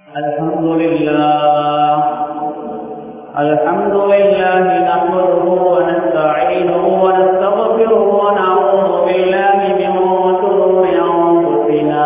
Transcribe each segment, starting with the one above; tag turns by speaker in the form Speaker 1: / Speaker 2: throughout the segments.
Speaker 1: الحمد لله نحمده ونستعينه ونستغفره ونعوذ بالله من شرور أنفسنا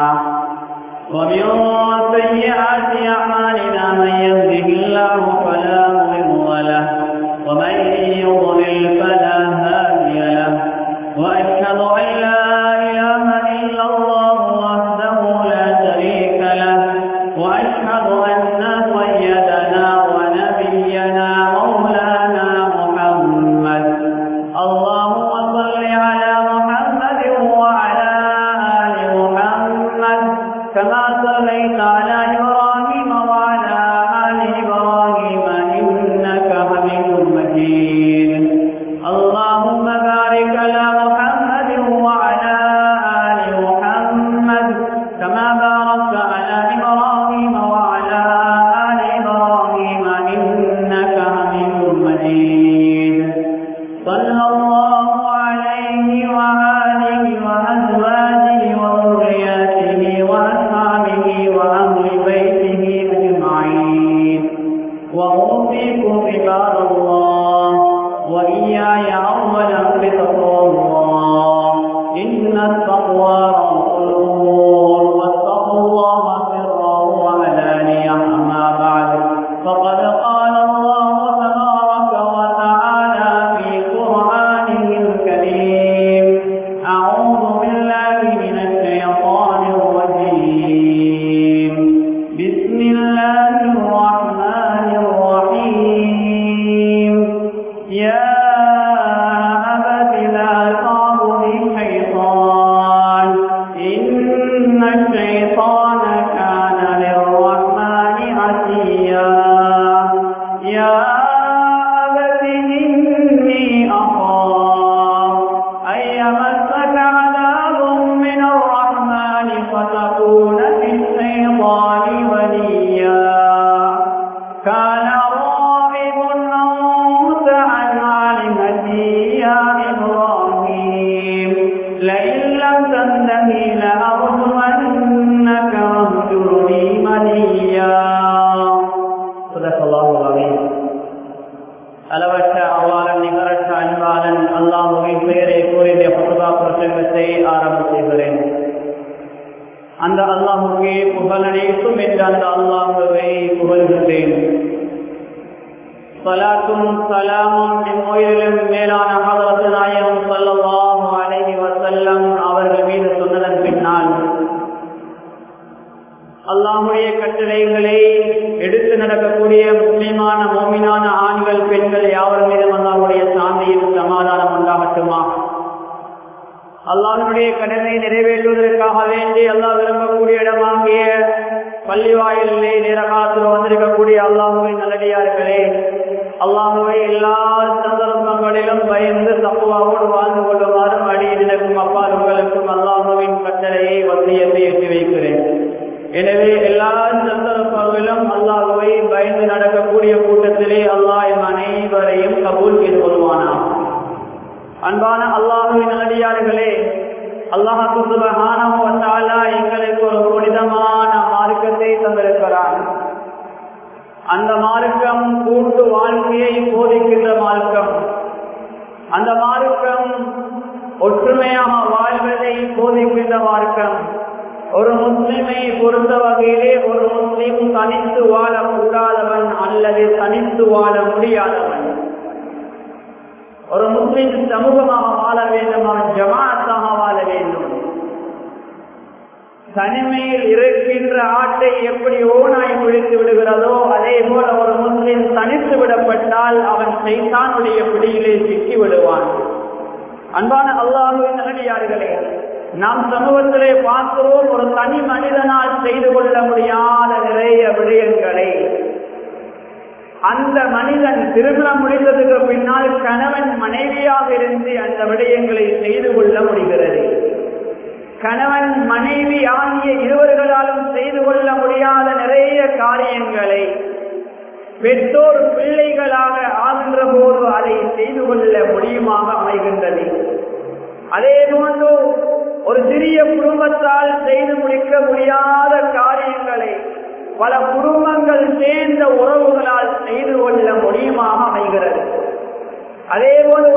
Speaker 1: ومن سيئات أعمالنا من يهده الله فلا مضل له ومن يضلل فلا هادي له وأشهد أن لا إله إلا الله وحده لا شريك له وأشهد أن سيدنا ونبينا مولانا محمد اللهم صل على محمد وعلى آل محمد كما صليت على إبراهيم وعلى آل إبراهيم إنك حميد مجيد اللهم بارك على محمد وعلى آل محمد كما باركت على إبراهيم وعلى آل إبراهيم إنك حميد مجيد صلى الله عليه وآله وأزواجه وذرياته وأصحابه وأهل بيته أجمعين وأوصيكم عباد الله وإياي أولا بتقوى الله إن التقوى رأس الأمور واتقوا الله سرا وعلانية أما بعد فقد قال الله تبارك وتعالى في قرآنه الكريم أعوذ بالله من الشيطان الرجيم بسم الله الرحمن الرحيم يا أبت لا تعبد الشيطان إن الشيطان كان للرحمن عصيا يا أبت إني أخاف أن يمسك عذاب من الرحمن فتكون للشيطان وليا كان راغب أنت عن آلهتي يا إبراهيم لئن لم تنته لأرجمنك واهجرني مليا صدق الله العظيم அளவற்ற அல்லாஹ் நிகரற்ற அன்பாளன் அல்லாஹ்வின் பெயரை கூறி ஃபத்வா பிரசங்கத்தை ஆரம்பிக்கிறேன். அந்த அல்லாஹ்வுக்கே புகழ் அனைத்தும் என்று அந்த அல்லாஹ்வை புகழ்கிறேன். ஸலாத்தும் ஸலாமும் இம்முயிரிலும் மேலான ஹஜ்ரத் நாயகம் ஸல்லல்லாஹு அலைஹி வஸல்லம் அவர்கள் மீது சொன்னதன் பின்னால் அல்லாஹ்வுடைய கட்டளைகளை எடுத்து நடக்கக்கூடிய முஸ்லிமான மோமினான ஆண்கள் பெண்கள் யாவர் மீதும் அல்லாஹ்வுடைய சாந்தியும் சமாதானம் உண்டாகட்டுமா. அல்லாஹ்வுடைய கடனை நிறைவேற்றுவதற்காக வேண்டி அல்லாஹ் விரும்பக்கூடிய இடமாகிய பள்ளிவாயிலே நேரகாலத்தில் வந்திருக்கக்கூடிய அல்லாஹ்வின் நல்லடியார்களே, அல்லாஹ்வை எல்லா சந்தர்ப்பங்களிலும் பயந்து தக்வாவோடு வாழ்ந்து கொள்ளுமாறும் அடியினருக்கும் அப்பால் உங்களுக்கும் அல்லாஹ்வின் கட்டளையை வசியத்தை எட்டி வைக்கிறேன். எனவே எல்லா சந்தர்ப்பங்களிலும் அல்லாஹ்வை பயந்து நடக்கக்கூடிய கூட்டத்திலே அல்லாஹ் அனைவரையும் கபூல் செய்து கொள்வானாம். அன்பான அல்லாஹ்வின் நல்லடியார்களே, அல்லாஹ் சுப்ஹானஹு வ தஆலா எங்களுக்கு ஒரு புனிதமான மார்க்கத்தை தந்திருக்கிறார். அந்த மார்க்கம் கூட்டு வாழ்க்கையை போதிக்கின்ற மார்க்கம். அந்த மார்க்கம் ஒற்றுமையாக வாழ்வதை போதிக்கின்ற மார்க்கம். ஒரு முஸ்லிமை பொறுத்த வகையிலே ஒரு முஸ்லிம் தனித்து வாழக்கூடாதவன் அல்லது தனித்து வாழ முடியாதவன். ஒரு முஸ்லிம் சமூகமாக வாழ வேண்டும், அவன் ஜமாஅத்தாக வாழ வேண்டும். தனிமையில் இருக்கின்ற ஆட்டை எப்படி ஓனாய் பிடித்து விடுகிறதோ அதே போல ஒரு முஸ்லிம் தனித்து விடப்பட்டால் அவன் சைத்தானுடைய பிடியிலே சிக்கி விடுவான். அன்பான அல்லாஹ்வின் நல்லடியார்களே, நாம் சமூகத்திலே பார்க்கிறோம், ஒரு தனி மனிதனால் செய்து கொள்ள முடியாத நிறைய விடயங்களை அந்த மனிதன் திருமணம் முடிந்ததுக்கு பின்னால் கணவன் மனைவியாக இருந்து அந்த விடயங்களை செய்து கொள்ள முடிகிறது. கணவன் மனைவி ஆகிய இருவர்களாலும் செய்து கொள்ள முடியாத நிறைய காரியங்களை பெற்றோர் பிள்ளைகளாக ஆகின்ற போது அதை செய்து கொள்ள முடியுமாக அமைகின்றது. அதே போன்று ஒரு சிறிய குடும்பத்தால் செய்து முடிக்க முடியாத காரியங்களை பல குடும்பங்கள் சேர்ந்த உறவுகளால் செய்து கொள்ள முடியுமாக அமைகிறது. அதேபோல்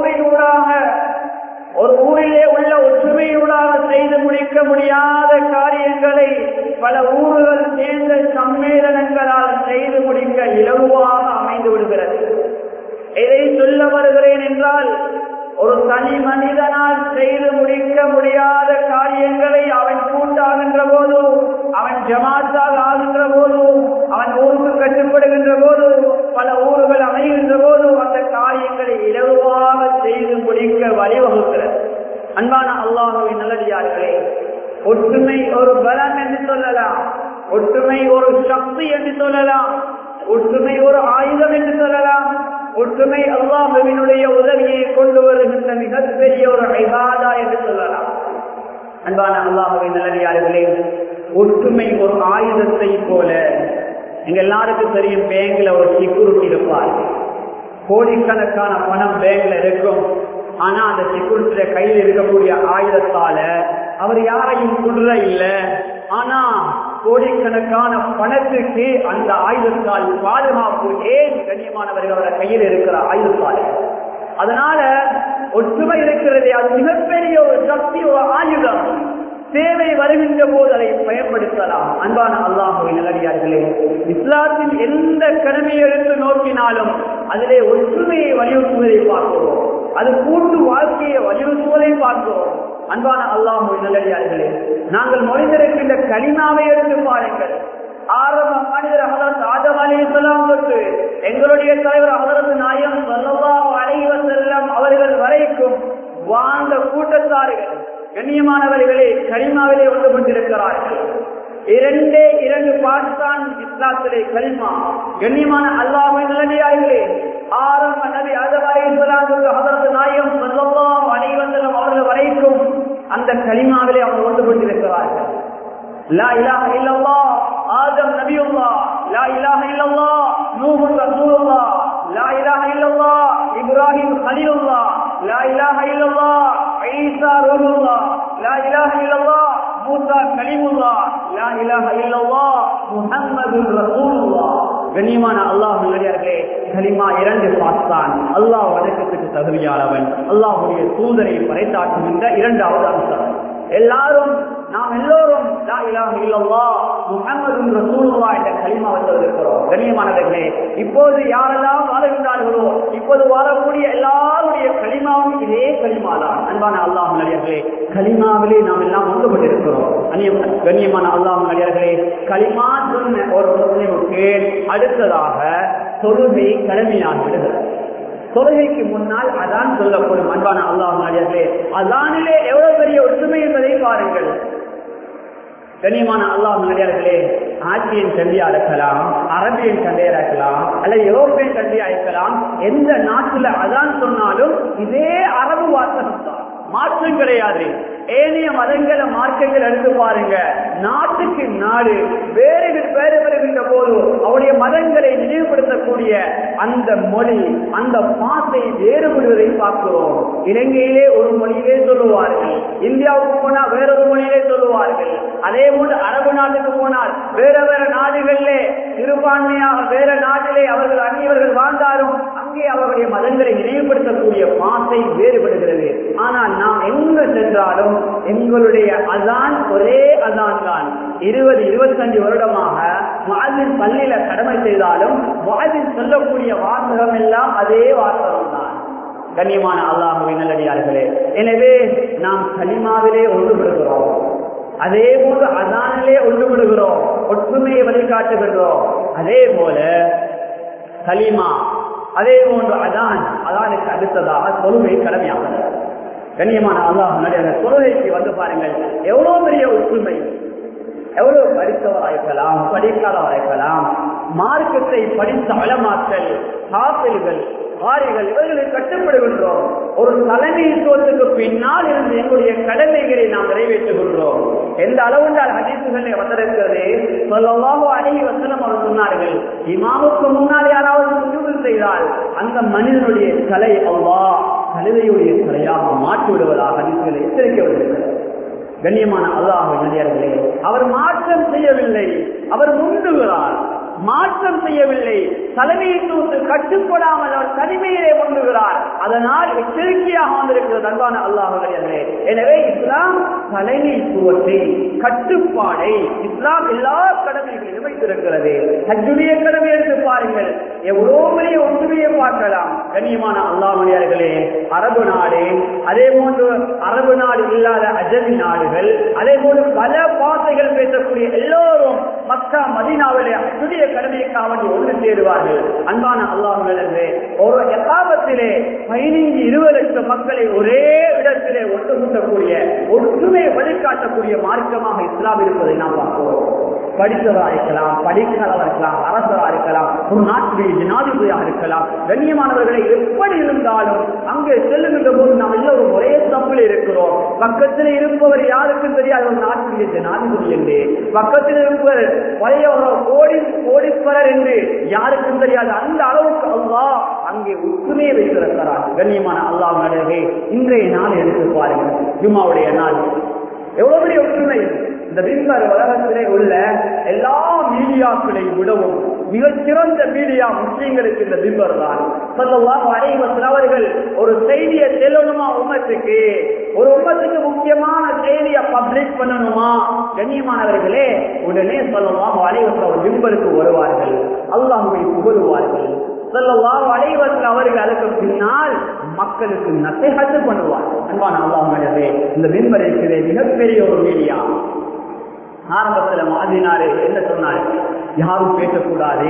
Speaker 1: ஒரு ஊரிலே உள்ள ஒற்றுமையூடாக செய்து முடிக்க முடியாத காரியங்களை பல ஊர்கள் சேர்ந்த சம்மேளனங்களால் செய்து முடிக்க இலகுவாக அமைந்து விடுகிறது. எதை சொல்ல வருகிறேன் என்றால், ஒரு தனி மனிதனால் செய்து முடிக்க முடியாத காரியங்களை அவன் கூட்டாகின்ற போது, அவன் ஜமாத்தாக ஆகின்ற போது, அவன் ஊருக்கு கட்டுப்படுகின்ற போது, பல ஊர்கள் அமைகின்ற போது அந்த காரியங்களை இலகுவாக செய்து முடிக்க வழிவகுக்கிறது. அன்பான அல்லாஹ்வின் நல்லடியார்களே, ஒற்றுமை ஒரு பலம் என்று சொல்லலாம், ஒற்றுமை ஒரு சக்தி என்று சொல்லலாம், ஒற்றுமை ஒரு ஆயுதம் என்று சொல்லலாம், ஒற்றுமை அல்லாஹ்வினுடைய உதவியை கொண்டு வருகின்ற மிகப்பெரிய ஒரு இபாதா என்று சொல்லலாம். அன்பான அல்லாஹ்வின் நல்லடியார்களே, ஒற்றுமை ஒரு ஆயுதத்தை போல. எங்க எல்லாருக்கும் தெரியும், பேங்க்ல ஒரு செக்யூரிட்டி இருப்பார். கோடிக்கணக்கான பணம் பேங்க்ல இருக்கும். ஆனா அந்த செக்யூரிட்டிய கையில் இருக்கக்கூடிய ஆயுதத்தால அவர் யாரையும் கொல்ல இல்லை. ஆனா கோடிக்கணக்கான பணத்துக்கு அந்த ஆயுதத்தால் பாதுகாப்பு. ஏன் கண்ணியமானவர்கள் அவர கையில் இருக்கிற ஆயுதத்தால்? அதனால ஒற்றுமை இருக்கிறது, அது மிகப்பெரிய ஒரு சக்தி, ஒரு ஆயுதம். தேவை வருகின்ற போது அதை பயன்படுத்தலாம். அன்பான அல்லாஹ்வின் நல்லடியார்களே, இஸ்லாத்தின் எந்த கடமையை எடுத்து நோக்கினாலும் அதிலே ஒற்றுமையை வலியுறுத்துவதை பார்க்கிறோம், அது கூட்டு வாழ்க்கையை வலியுறுத்துவதை பார்க்கிறோம். அன்பான அல்லாஹ்வின் நல்லடியார்களே, நாங்கள் மொழிந்திருக்கின்ற கலிமாவை எடுத்து பாருங்கள். ஆரம்ப மனிதர் ஹதரத் ஆதம் அலைஹிஸ்ஸலாம் தொட்டு எங்களுடைய தலைவர் ஹதரத் நாயகம் ஸல்லல்லாஹு அலைஹி வஸல்லம் அவர்கள் வரைக்கும் வாழ்ந்த கூட்டத்தார்கள் கண்ணியமானவர்களே கலிமாவிலே ஒன்றுபட்டிருக்கிறார்கள். இரண்டு பாகிஸ்தான் இஸ்லாத்திலே கலிமா. கண்ணியமான அல்லாஹ்வின் நல்லடியார்களே, ஆரம்ப நபி ஆதம் அலைஹிஸ்ஸலாம் தொட்டு ஹதரத் நாயகம் ஸல்லல்லாஹு அலைஹி வஸல்லம் அவர்கள் வரைக்கும் அந்த கலிமாவிலே அவர்கள் ஒன்றுபட்டிருக்கிறார்கள். லா இலாஹ இல்லல்லாஹ் ஆதம் நபியுல்லாஹ், லா இலாஹ இல்லல்லாஹ் நூஹ் ரசூலுல்லாஹ், லா இலாஹ இல்லல்லாஹ் இப்ராஹிம் கலீலுல்லாஹ், லா இலாஹ இல்லல்லாஹ் ஈசா ரூஹுல்லாஹ், லா இலாஹ இல்லல்லாஹ் மூசா கலீமுல்லாஹ், லா இலாஹ இல்லல்லாஹ் முஹம்மதுர் ரசூலுல்லாஹ். கண்ணியமான அல்லாஹ்வின் நல்லடியார்களே, கலிமா இரண்டு பாஸ்தான். அல்லாஹ் வணக்கத்துக்கு தகுதியானவன், அல்லாஹ்வுடைய தூதரை பறைசாற்றுகின்ற இரண்டாவது அம்சம். நாம் எல்லோரும் லா இலாஹ இல்லல்லாஹ் முஹம்மதுர் ரசூலுல்லாஹ் என்ற கலிமாவை சொல்லியிருக்கிறோம். கண்ணியமானவர்களே, இப்போது யாரெல்லாம் வாழுகின்றார்களோ, இப்போது வாழக்கூடிய எல்லாருடைய கலிமாவும் இதே கலிமாதான். அன்பான அல்லாஹ்வின் நல்லடியார்களே, கலிமாவிலே நாம் எல்லாம் ஒன்றுபட்டிருக்கிறோம். கண்ணியமான அல்லாஹ்வின் நல்லடியார்களே, கலிமா சொன்ன ஒரு முஸ்லிமுக்கு அடுத்ததாக தொழுகை கடமையாகி விடுகிறது. தொழுகைக்கு முன்னால் அதான் சொல்லப்படும். அன்பான அல்லாஹ்வின் நல்லடியார்களே, அதானிலே எவ்வளவு பெரிய ஒற்றுமை என்பதை பாருங்கள். கண்ணியமான அல்லாஹ்வின் நல்லடியார்களே, ஆட்சியின் கல்வியா இருக்கலாம், அரபியன் கல்வியா இருக்கலாம், அல்லது யூரோப்பியன் கல்வியா இருக்கலாம். எந்த நாட்டுல அதான் சொன்னாலும் இதே அரபு வாசகம் தான், மாற்றம் கிடையாது. ஏனைய மதங்களை மார்க்கங்கள் எடுத்து பாருங்க, நாட்டுக்கு நாடு வேறு வருகின்ற போது அவருடைய மதங்களை நினைவுபடுத்தக்கூடிய அந்த மொழி, அந்த பாசை வேறுபடுவதை பார்க்கிறோம். இலங்கையிலே ஒரு மொழியிலே சொல்லுவார்கள், இந்தியாவுக்கு போனால் வேறொரு மொழியிலே சொல்லுவார்கள். அதே போன்று அரபு நாட்டுக்கு போனால் வேற நாடுகளிலே சிறுபான்மையாக வேற நாட்டிலே அவர்கள் அந்நியவர்கள் வாழ்ந்தாலும் அங்கே அவருடைய மதங்களை நினைவுபடுத்தக்கூடிய பாசை வேறுபடுகிறது. ஆனால் நாம் எங்கு சென்றாலும் எங்களுடைய அதான் ஒரே அதான் தான். 20-25 வருடமாக முஅத்தின் பள்ளியில கடமை செய்தாலும் முஅத்தின் சொல்லக்கூடிய வாசகம் எல்லாம் அதே வாசகம் தான். கண்ணியமான அல்லாஹ்வின் நல்லடியார்களே, எனவே நாம் கலிமாவிலே ஒன்றுபடுகிறோம், அதே போன்று அதானிலே ஒன்றுபடுகிறோம், ஒற்றுமையை வழிகாட்டுகின்றோம். அதே போல கலிமா, அதே போன்று அதானுக்கு அடுத்ததாக தொழுகை கடமையாகிறது. கண்ணியமான அல்லாஹ் தொழுகைக்கு வந்து பாருங்கள், எவ்வளவு பெரிய ஒற்றுமை. எவ்வளவு படித்தவராக இருக்கலாம், படிக்காதவராக இருக்கலாம், மார்க்கத்தை படித்த உலமாக்கள், ஹாஃபில்கள், காரிகள், இவர்களை கட்டுப்படுகின்றோம். ஒரு தலைமைத்துவத்துக்கு பின்னால் இருந்து எங்களுடைய கடமைகளை நாம் நிறைவேற்றுகின்றோம். எந்த அளவு ஹதீசுகளை வந்திருக்கிறது. ஸல்லல்லாஹு அலைஹி வஸல்லம் அவர்கள் சொன்னார்கள், இமாமுக்கு முன்னால் யாராவது சுஜூத் செய்தால் அந்த மனிதனுடைய தலை அல்லாஹ் கழுதையுடைய தலையாக மாற்றி விடுவதாக ஹதீசுகளை எச்சரிக்கை விடுகிறது. கண்ணியமான அல்லாஹ்வின் நல்லடியார்களே, அவர் மாற்றம் செய்யவில்லை, அவர் முந்துகிறார். மாற்றம் செய்யவில்லை, தலைமைத்துவத்து கட்டுப்படாமல் அவர் தனிமையிலே முந்துகிறார். அதனால் எச்சரிக்கையாக வந்திருக்கிறது அன்பான அல்லாஹ்விலே. எனவே இஸ்லாம் தலைமைத்துவத்தை, கட்டுப்பாடை இஸ்லாம் எல்லா கடமைகளையும் வைத்திருக்கிறது. ஹஜ்ஜுடைய கடமை எடுத்து பாருங்கள், எவ்வளோ பெரிய ஒன்றுமையை பார்க்கலாம். கண்ணியமான அல்லாஹ்விலே, அரபு நாடு, அதே போன்று அரபு நாடு இல்லாத அஜமி நாடுகள், அதே போன்று பல பாஷைகள் பேசக்கூடிய எல்லோரும் மக்கா மதீனாவிலே ஹஜ்ஜுடைய கடமைக்காக ஒன்று சேருவார்கள். அன்பான அல்லாஹ்விலே, ஒரு எகாபத்திலே 15-20 லட்சம் மக்களை ஒரே இடத்திலே ஒட்டுமூட்டக்கூடிய, ஒற்றுமை வழிகாட்டக்கூடிய மார்க்கமாக இஸ்லாம் இருப்பதை நாம் பார்க்கிறோம். படித்தவராக இருக்கலாம், படிக்காதவராக இருக்கலாம், அரசராக இருக்கலாம், ஒரு நாட்டுடைய ஜனாதிபதியாக இருக்கலாம். கண்ணியமானவர்களை எப்படி இருந்தாலும் அங்கே செல்லுகின்ற போது நாம் எல்லோரும் ஒரே தப்பில் இருக்கிறோம். பக்கத்தில் இருப்பவர் யாருக்கும் தெரியாது ஒரு நாட்டுடைய ஜனாதிபதி என்று, பக்கத்தில் இருப்பவர் பழைய கோடீஸ்வரர் என்று யாருக்கும் தெரியாது. அந்த அளவுக்கு அல்லாஹ் அங்கே ஒற்றுமையை வைத்திருக்கிறார். கண்ணியமான அல்லாஹ் நடுவே இன்றைய நாள் எடுத்து பாருங்கள், ஜும்மாவுடைய நாள், எவ்வளவு பெரிய ஒற்றுமை. இந்த மிம்பர் உலகத்திலே உள்ள எல்லா மீடியாக்களை விடவும் மிகச்சிறந்த மீடியா முஸ்லீம்களுக்கு இந்த மிம்பர் தான். ஸல்லல்லாஹு அலைஹி வஸல்லம் அவர்கள் ஒரு செய்தியை சொல்லணுமா, உம்மத்துக்கு ஒரு உம்மத்துக்கு முக்கியமான செய்தியை பப்ளிஷ் பண்ணணுமா, கண்ணியமானவர்களே, உடனே ஸல்லல்லாஹு அலைஹி வஸல்லம் மிம்பருக்கு வருவார்கள், அல்லாஹ்வை புகழுவார்கள். ஸல்லல்லாஹு அலைஹி வஸல்லம் அவர்கள் அதற்கு பின்னால் மக்களுக்கு நசீஹத் பண்ணுவார். அன்பான அல்லாஹ்வே, இந்த மிம்பர் இருக்கிற மிகப்பெரிய ஒரு மீடியா. ஆரம்பத்தில் மாதினாரு என்ன சொன்னாரு, யாரும் பேசக்கூடாது.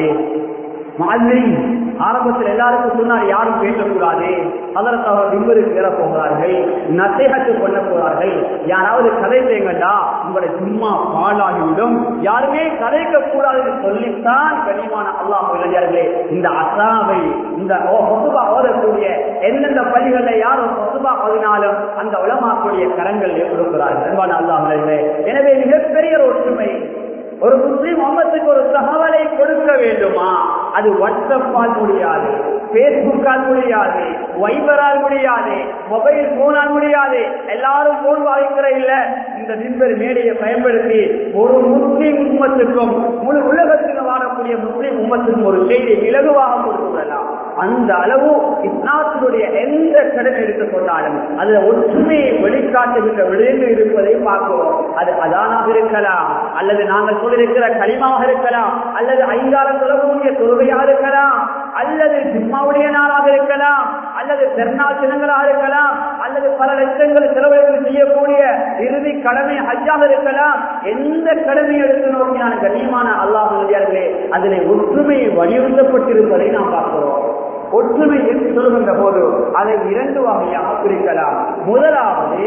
Speaker 1: ஆரம்பத்தில் எல்லாருக்கும் சொன்னார் யாரும் பேசக்கூடாது. அதற்கு அவர் மிம்பருக்கு ஏற போகிறார்கள், நசீஹத் பண்ண போகிறார்கள். யாராவது கதை செய்யுங்கடா, உங்களை சும்மா பாழாகிவிடும், யாருமே கதைக்க கூடாது சொல்லித்தான் கனிமான அல்லாஹ் நல்லடியார்களே இந்த அசாவை, இந்த ஓதக்கூடிய எந்தெந்த பள்ளிகளில் யாரும் பொசுபா ஓதினாலும் அந்த உலமாக்கூடிய கரங்கள் கொடுக்கிறார்கள். அன்பான அல்லாஹ் நல்லடியார்களே, எனவே மிகப்பெரிய ஒற்றுமை. ஒரு முஸ்லிம் உம்மத்துக்கு ஒரு தகவலை கொடுக்க வேண்டுமா, அது வாட்ஸ்அப்பால் முடியாது, பேஸ்புக்கால் முடியாது, வைபரால் முடியாது, மொபைல் போனால் முடியாது. எல்லாரும் போன் வாங்கிக்கிற இல்ல, இந்த மிம்பர் மேடையை பயன்படுத்தி ஒரு முஸ்லிம் உம்மத்துக்கும் முழு உலகத்தில் வாழக்கூடிய முஸ்லிம் உம்மத்துக்கும் ஒரு செய்தியை இலகுவாக கொடுத்துள்ளலாம். அந்த அளவு இஸ்லாத்தினுடைய எந்த கடமை எடுத்துக் கொண்டாலும் அதுல ஒற்றுமையை வெளிக்காட்டுகின்ற விளைந்து இருப்பதை பார்க்கிறோம். அது அதானாக இருக்கலாம், அல்லது நாங்கள் சொல்லிருக்கிற கலிமாவாக இருக்கலாம், அல்லது ஐங்காலம் சொல்லக்கூடிய தொழுகையாக இருக்கலாம், அல்லது ஜும்மாவுடைய நாளாக இருக்கலாம், அல்லது பெருநாள் தினங்களாக இருக்கலாம், அல்லது பல லட்சங்கள் செலவழித்து செய்யக்கூடிய இறுதி கடமை ஹஜ்ஜாக இருக்கலாம். எந்த கடமை எடுத்து நோக்கியான கண்ணியமான அல்லாஹ் நல்லடியார்களே, அதிலே ஒற்றுமை வலியுறுத்தப்பட்டிருப்பதை நாம் பார்க்கிறோம். ஒற்றுமை என்று சொல்கின்ற போது அதை 2 வகையாக பிரிக்கலாம். முதலாவது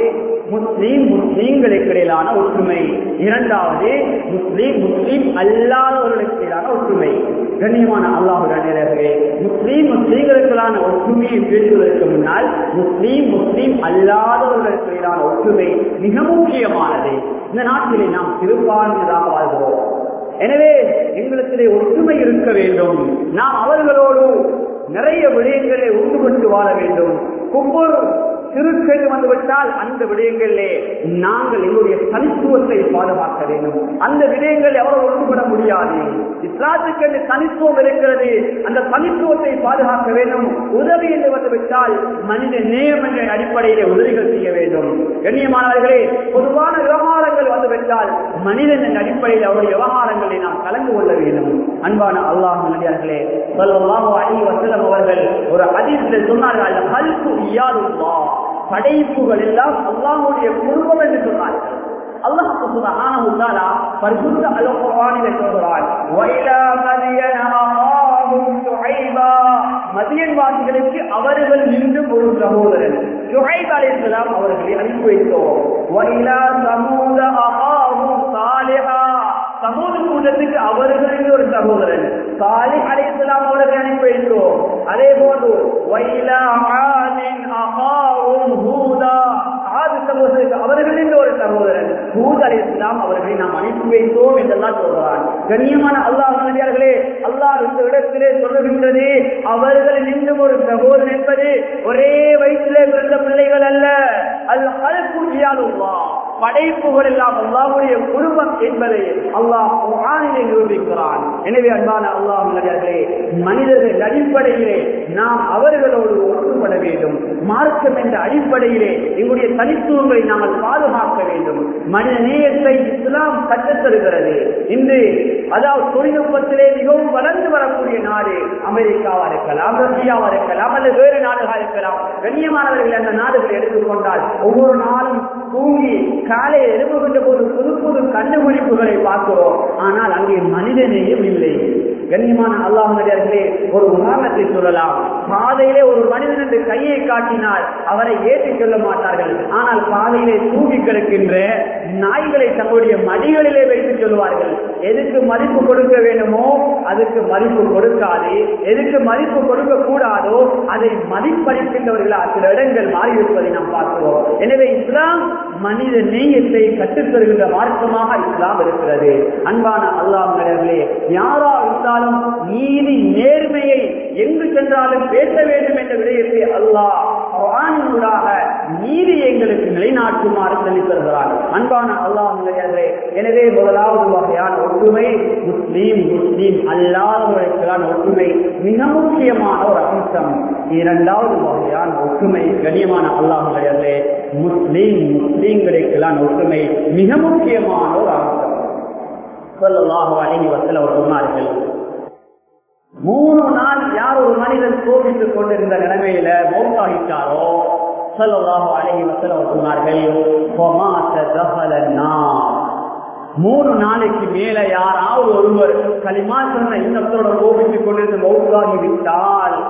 Speaker 1: முஸ்லீம்களுக்கு இடையிலான ஒற்றுமை, இரண்டாவது முஸ்லீம் அல்லாதவர்களுக்கு இடையிலான ஒற்றுமை. கண்ணியமான அல்லாஹ்வுடைய முஸ்லீம்களுக்கான ஒற்றுமையை பேசுவதற்கு முன்னால் முஸ்லீம் அல்லாதவர்களுக்கு இடையிலான ஒற்றுமை மிக முக்கியமானது. இந்த நாட்டிலே நாம் சிறுபான்மையாக வாழ்கிறோம். எனவே எங்களுக்கு ஒற்றுமை இருக்க வேண்டும். நாம் அவர்களோடு நிறைய விடயங்களை ஒன்றுபட்டு வாழ வேண்டும். ஒவ்வொரு சிறுக்கை வந்துவிட்டால் அந்த விடயங்களிலே நாங்கள் எங்களுடைய தனித்துவத்தை பாதுகாக்க வேண்டும். அந்த விடயங்களை அவர்கள் ஒன்றுபட முடியாது. இஸ்லாத்துக்கு என்று தனித்துவம் இருக்கிறது, அந்த தனித்துவத்தை பாதுகாக்க வேண்டும். உதவி என்று வந்துவிட்டால் மனித நேயம் என்ற அடிப்படையிலே உதவிகள் செய்ய வேண்டும். கண்ணியமானவர்களே, பொதுவான விவகாரங்கள் வந்துவிட்டால் மனிதனின் அடிப்படையில் அவருடைய விவகாரங்களை நாம் கலந்து கொள்ள வேண்டும். அன்பான அல்லாஹ் நல்லடியார்களே, ஸல்லல்லாஹு அலைஹி வஸல்லம் அவர்கள் ஒரு ஹதீஸில் சொன்னார்கள், ஹல்கு இயாதுல்லாஹ், படைப்புகள் எல்லாம் அல்லாஹ்வுடைய குடும்பம் என்று சொன்னார்கள். அல்லாஹ் சுப்ஹானஹு வ தஆலா பரிசுத்த அல் குர்ஆனிலே சொல்கிறார், வஇலா மதியன அஹாஹும் ஷுஐபா, மதியன் வாசிகளுக்கு அவர்கள் இன்னும் ஒரு சகோதரன் ஷுஐப் அலைஹிஸ்ஸலாம் அவர்களை அனுப்பி வைத்தோம். வஇலா சமூத அஹாஹும் சாலிஹா, சமூக கூட்டத்துக்கு அவர்களுக்கு ஒரு சகோதரன் சாலிஹ் அலைஹிஸ்ஸலாம் அவர்களை அனுப்பி வைத்தோம். அதே போன்று வஇலா ஆதின் அஹாஹும் ஹூதா, ஆது சமூகத்துக்கு அவர்களின் ஒரு சகோதரன் ஹூத் அலைஹிஸ்ஸலாம் அவர்களை நாம் அனுப்பி வைத்தோம் என்றெல்லாம் சொல்கிறான். கண்ணியமான அல்லாஹ் நல்லடியார்களே, அல்லாஹ் இந்த இடத்திலே சொல்லுகின்றது அவர்களில் இன்னும் ஒரு சகோதரன் என்பது ஒரே வயிற்றிலே பிறந்த பிள்ளைகள் அல்ல. அல் ஹல்கு இயாதுல்லாஹ், படைப்புகள் எல்லாம் அல்லாஹ்வுடைய குடும்பம் என்பதை அல்லாஹ் குர்ஆனிலே நிரூபிக்கிறான். எனவே அன்பான அல்லாஹ்வினர்களே, மனிதர்கள் அடிப்படையிலே நாம் அவர்களோடு ஒன்றுபட வேண்டும். மார்க்கம் என்ற அடிப்படையிலே எங்களுடைய தனித்துவங்களை நாங்கள் பாதுகாக்க வேண்டும். மனித நேயத்தை இஸ்லாம் கற்றுத்தருகிறது. இன்று அதாவது தொழில்நுட்பத்திலே மிகவும் வளர்ந்து வரக்கூடிய நாடு அமெரிக்காவா இருக்கலாம், ரஷ்யாவா இருக்கலாம், அல்லது வேறு நாடுகளாக இருக்கலாம். கண்ணியமானவர்கள் அந்த நாடுகளை எடுத்துக்கொண்டால் ஒவ்வொரு நாளும் தூங்கி காலையில் எழுப்புகின்ற போது புது புது கண்டுபிடிப்புகளை பார்க்கிறோம். ஆனால் அங்கே மனிதநேயம் இல்லை. கண்ணியமான அல்லாஹ்வினர்களே, ஒரு உதாரணத்தை சொல்லலாம். பாதையிலே ஒரு மனிதன் என்று கையை காட்டினால் அவரை ஏற்றிச் சொல்ல மாட்டார்கள். ஆனால் பாதையிலே தூங்கி கிடக்கின்ற நாய்களை தங்களுடைய மடிகளிலே வைத்து சொல்வார்கள். எதுக்கு மதிப்பு கொடுக்க வேண்டுமோ அதுக்கு மதிப்பு கொடுக்காது, எதுக்கு மதிப்பு கொடுக்க கூடாதோ அதை மதிப்பளிக்கின்றவர்களா சில இடங்கள் மாறியிருப்பதை நாம் பார்க்கிறோம். எனவே இஸ்லாம் மனித நேயத்தை கற்றுத்தருகின்ற மார்க்கமாக இஸ்லாம் இருக்கிறது. அன்பான அல்லாஹ்வினர்களே, யாரா இருந்தாலும் நீதி நேர்மையை எங்கு சென்றாலும் பேச வேண்டும் என்ற விடயத்தை அல்லாஹ் குர்ஆனினூடாக நீதி எங்களுக்கு நிலைநாட்டுமாறு சொல்லித் தருகிறார். அன்பான அல்லாஹ்வினர்களே, எனவே முதலாவது வகையான ஒற்றுமை முஸ்லீம் அல்லாதவர்களுக்கான ஒற்றுமை மிக முக்கியமான ஒரு அம்சம். இரண்டாவது வகையான ஒற்றுமை கண்ணியமான அல்லாஹ்வினர்களே, முஸ்லீம்களுக்கான ஒற்றுமை மிக முக்கியமான ஒரு அம்சம். ஸல்லல்லாஹு அலைஹி வஸல்லம் சொன்னார்கள், 3 நாள் யார் ஒரு மனிதன் கோபித்துக் கொண்டிருந்த நிலைமையில மௌத்தாகிட்டாரோ ஸல்லல்லாஹு அலைஹி வஸல்லம் சொன்னார்கள், 3 நாளைக்கு மேல யாராவது ஒருவர் கலிமா சொன்ன இன்னத்தோட கோபித்துக் கொண்டிருந்து மௌத்தாகி விட்டால்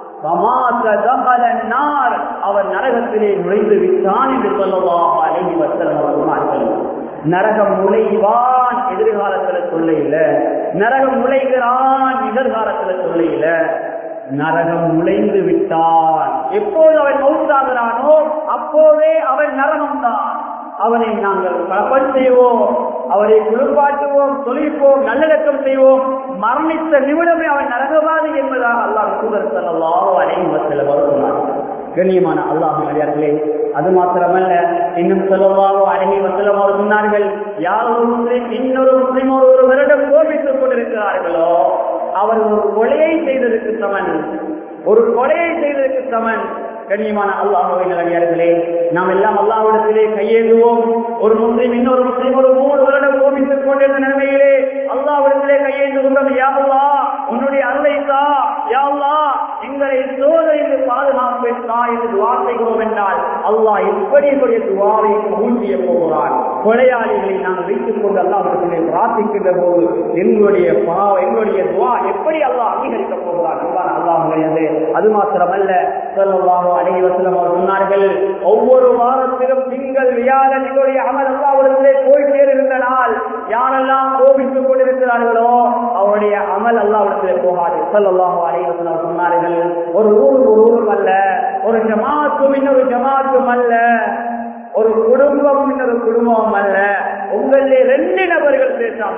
Speaker 1: அவர் நரகத்திலே நுழைந்து விட்டான் என்று ஸல்லல்லாஹு அலைஹி வஸல்லம் சொன்னார்கள். நரகம் நுழைவான் எதிர்காலத்துல சொல்ல இல்ல, நரகம் நுழைகிறான் எதிர்காலத்துல சொல்ல இல்ல, நரகம் நுழைந்து விட்டான். எப்போது அவன் மௌத்தாகிறானோ அப்போதே அவன் நரகம்தான். அவனை நாங்கள் கலப்பல் செய்வோம், அவரை குளிர்பாட்டுவோம், தொழிற்போம், நல்லடக்கம் செய்வோம், மரணித்த நிமிடமே அவன் நரகவாதி என்பதாக அல்லாஹ் தூதர் ஸல்லல்லாஹு அலைஹி வஸல்லம் சொன்னார். கண்ணியமான அல்லாஹ்வினர்களே, அது மாத்திரமல்ல, இன்னும் ஸல்லல்லாஹு அலைஹி வஸல்லம் அவர் சொன்னார்கள், யார் ஒரு முஸ்லிம் இன்னொரு முஸ்லிம் ஒரு வருடம் கோபித்துக் கொண்டிருக்கிறார்களோ அவர் ஒரு கொலையை செய்ததற்கு சமன், ஒரு கொலையை செய்ததற்கு சமன். கண்ணியமான அல்லாஹ்வினர்களே, நாம் எல்லாம் அல்லாஹ்விடத்திலே கையேந்துவோம். ஒரு முஸ்லிம் இன்னொரு முஸ்லிம் ஒரு 3 வருடம் கோபித்துக் கொண்டிருந்த நிலைமையிலே அல்லாஹ்விடத்திலே கையேந்துகிறோம், யா அல்லாஹ் உன்னுடைய அருளை தா, யா அல்லாஹ் எங்களை சோதனைக்கு பாதுகாப்பா என்று துஆ செய்கிறோம் என்றால் அல்லாஹ் எப்படியுடைய துஆவை கபூல் செய்ய போகிறான். கொலையாளிகளை நாங்கள் வைத்துக் கொண்டு அல்லாஹ்விடத்திலே பிரார்த்திக்கின்ற போது எங்களுடைய துஆ எப்படி அல்லாஹ் அங்கீகரிக்க போகிறான். அல்லாஹ்விடத்திலே அது மாத்திரமல்ல, ஸல்லல்லாஹு அலைஹி வஸல்லம் அவர் சொன்னார்கள், ஒவ்வொரு வாரத்திலும் திங்கள் வியாழன் எங்களுடைய அமல் அல்லாஹ்விடத்திலே போய் சேருகின்ற நாள் யாரெல்லாம் கோபித்துக் கொண்டிருக்கிறார்களோ அவருடைய அமல் அல்லாஹ்விடத்திலே போகாது. ஸல்லல்லாஹு அலைஹி வஸல்லம் சொன்னார்கள், ஒரு ஊரும் அல்ல, ஒரு ஜமாத்தும் இன்னொரு ஜமாத்தும் அல்ல, ஒரு குடும்பமும் இன்னொரு குடும்பமும் அல்ல, உங்களிலே 2 நபர்கள் பேசாம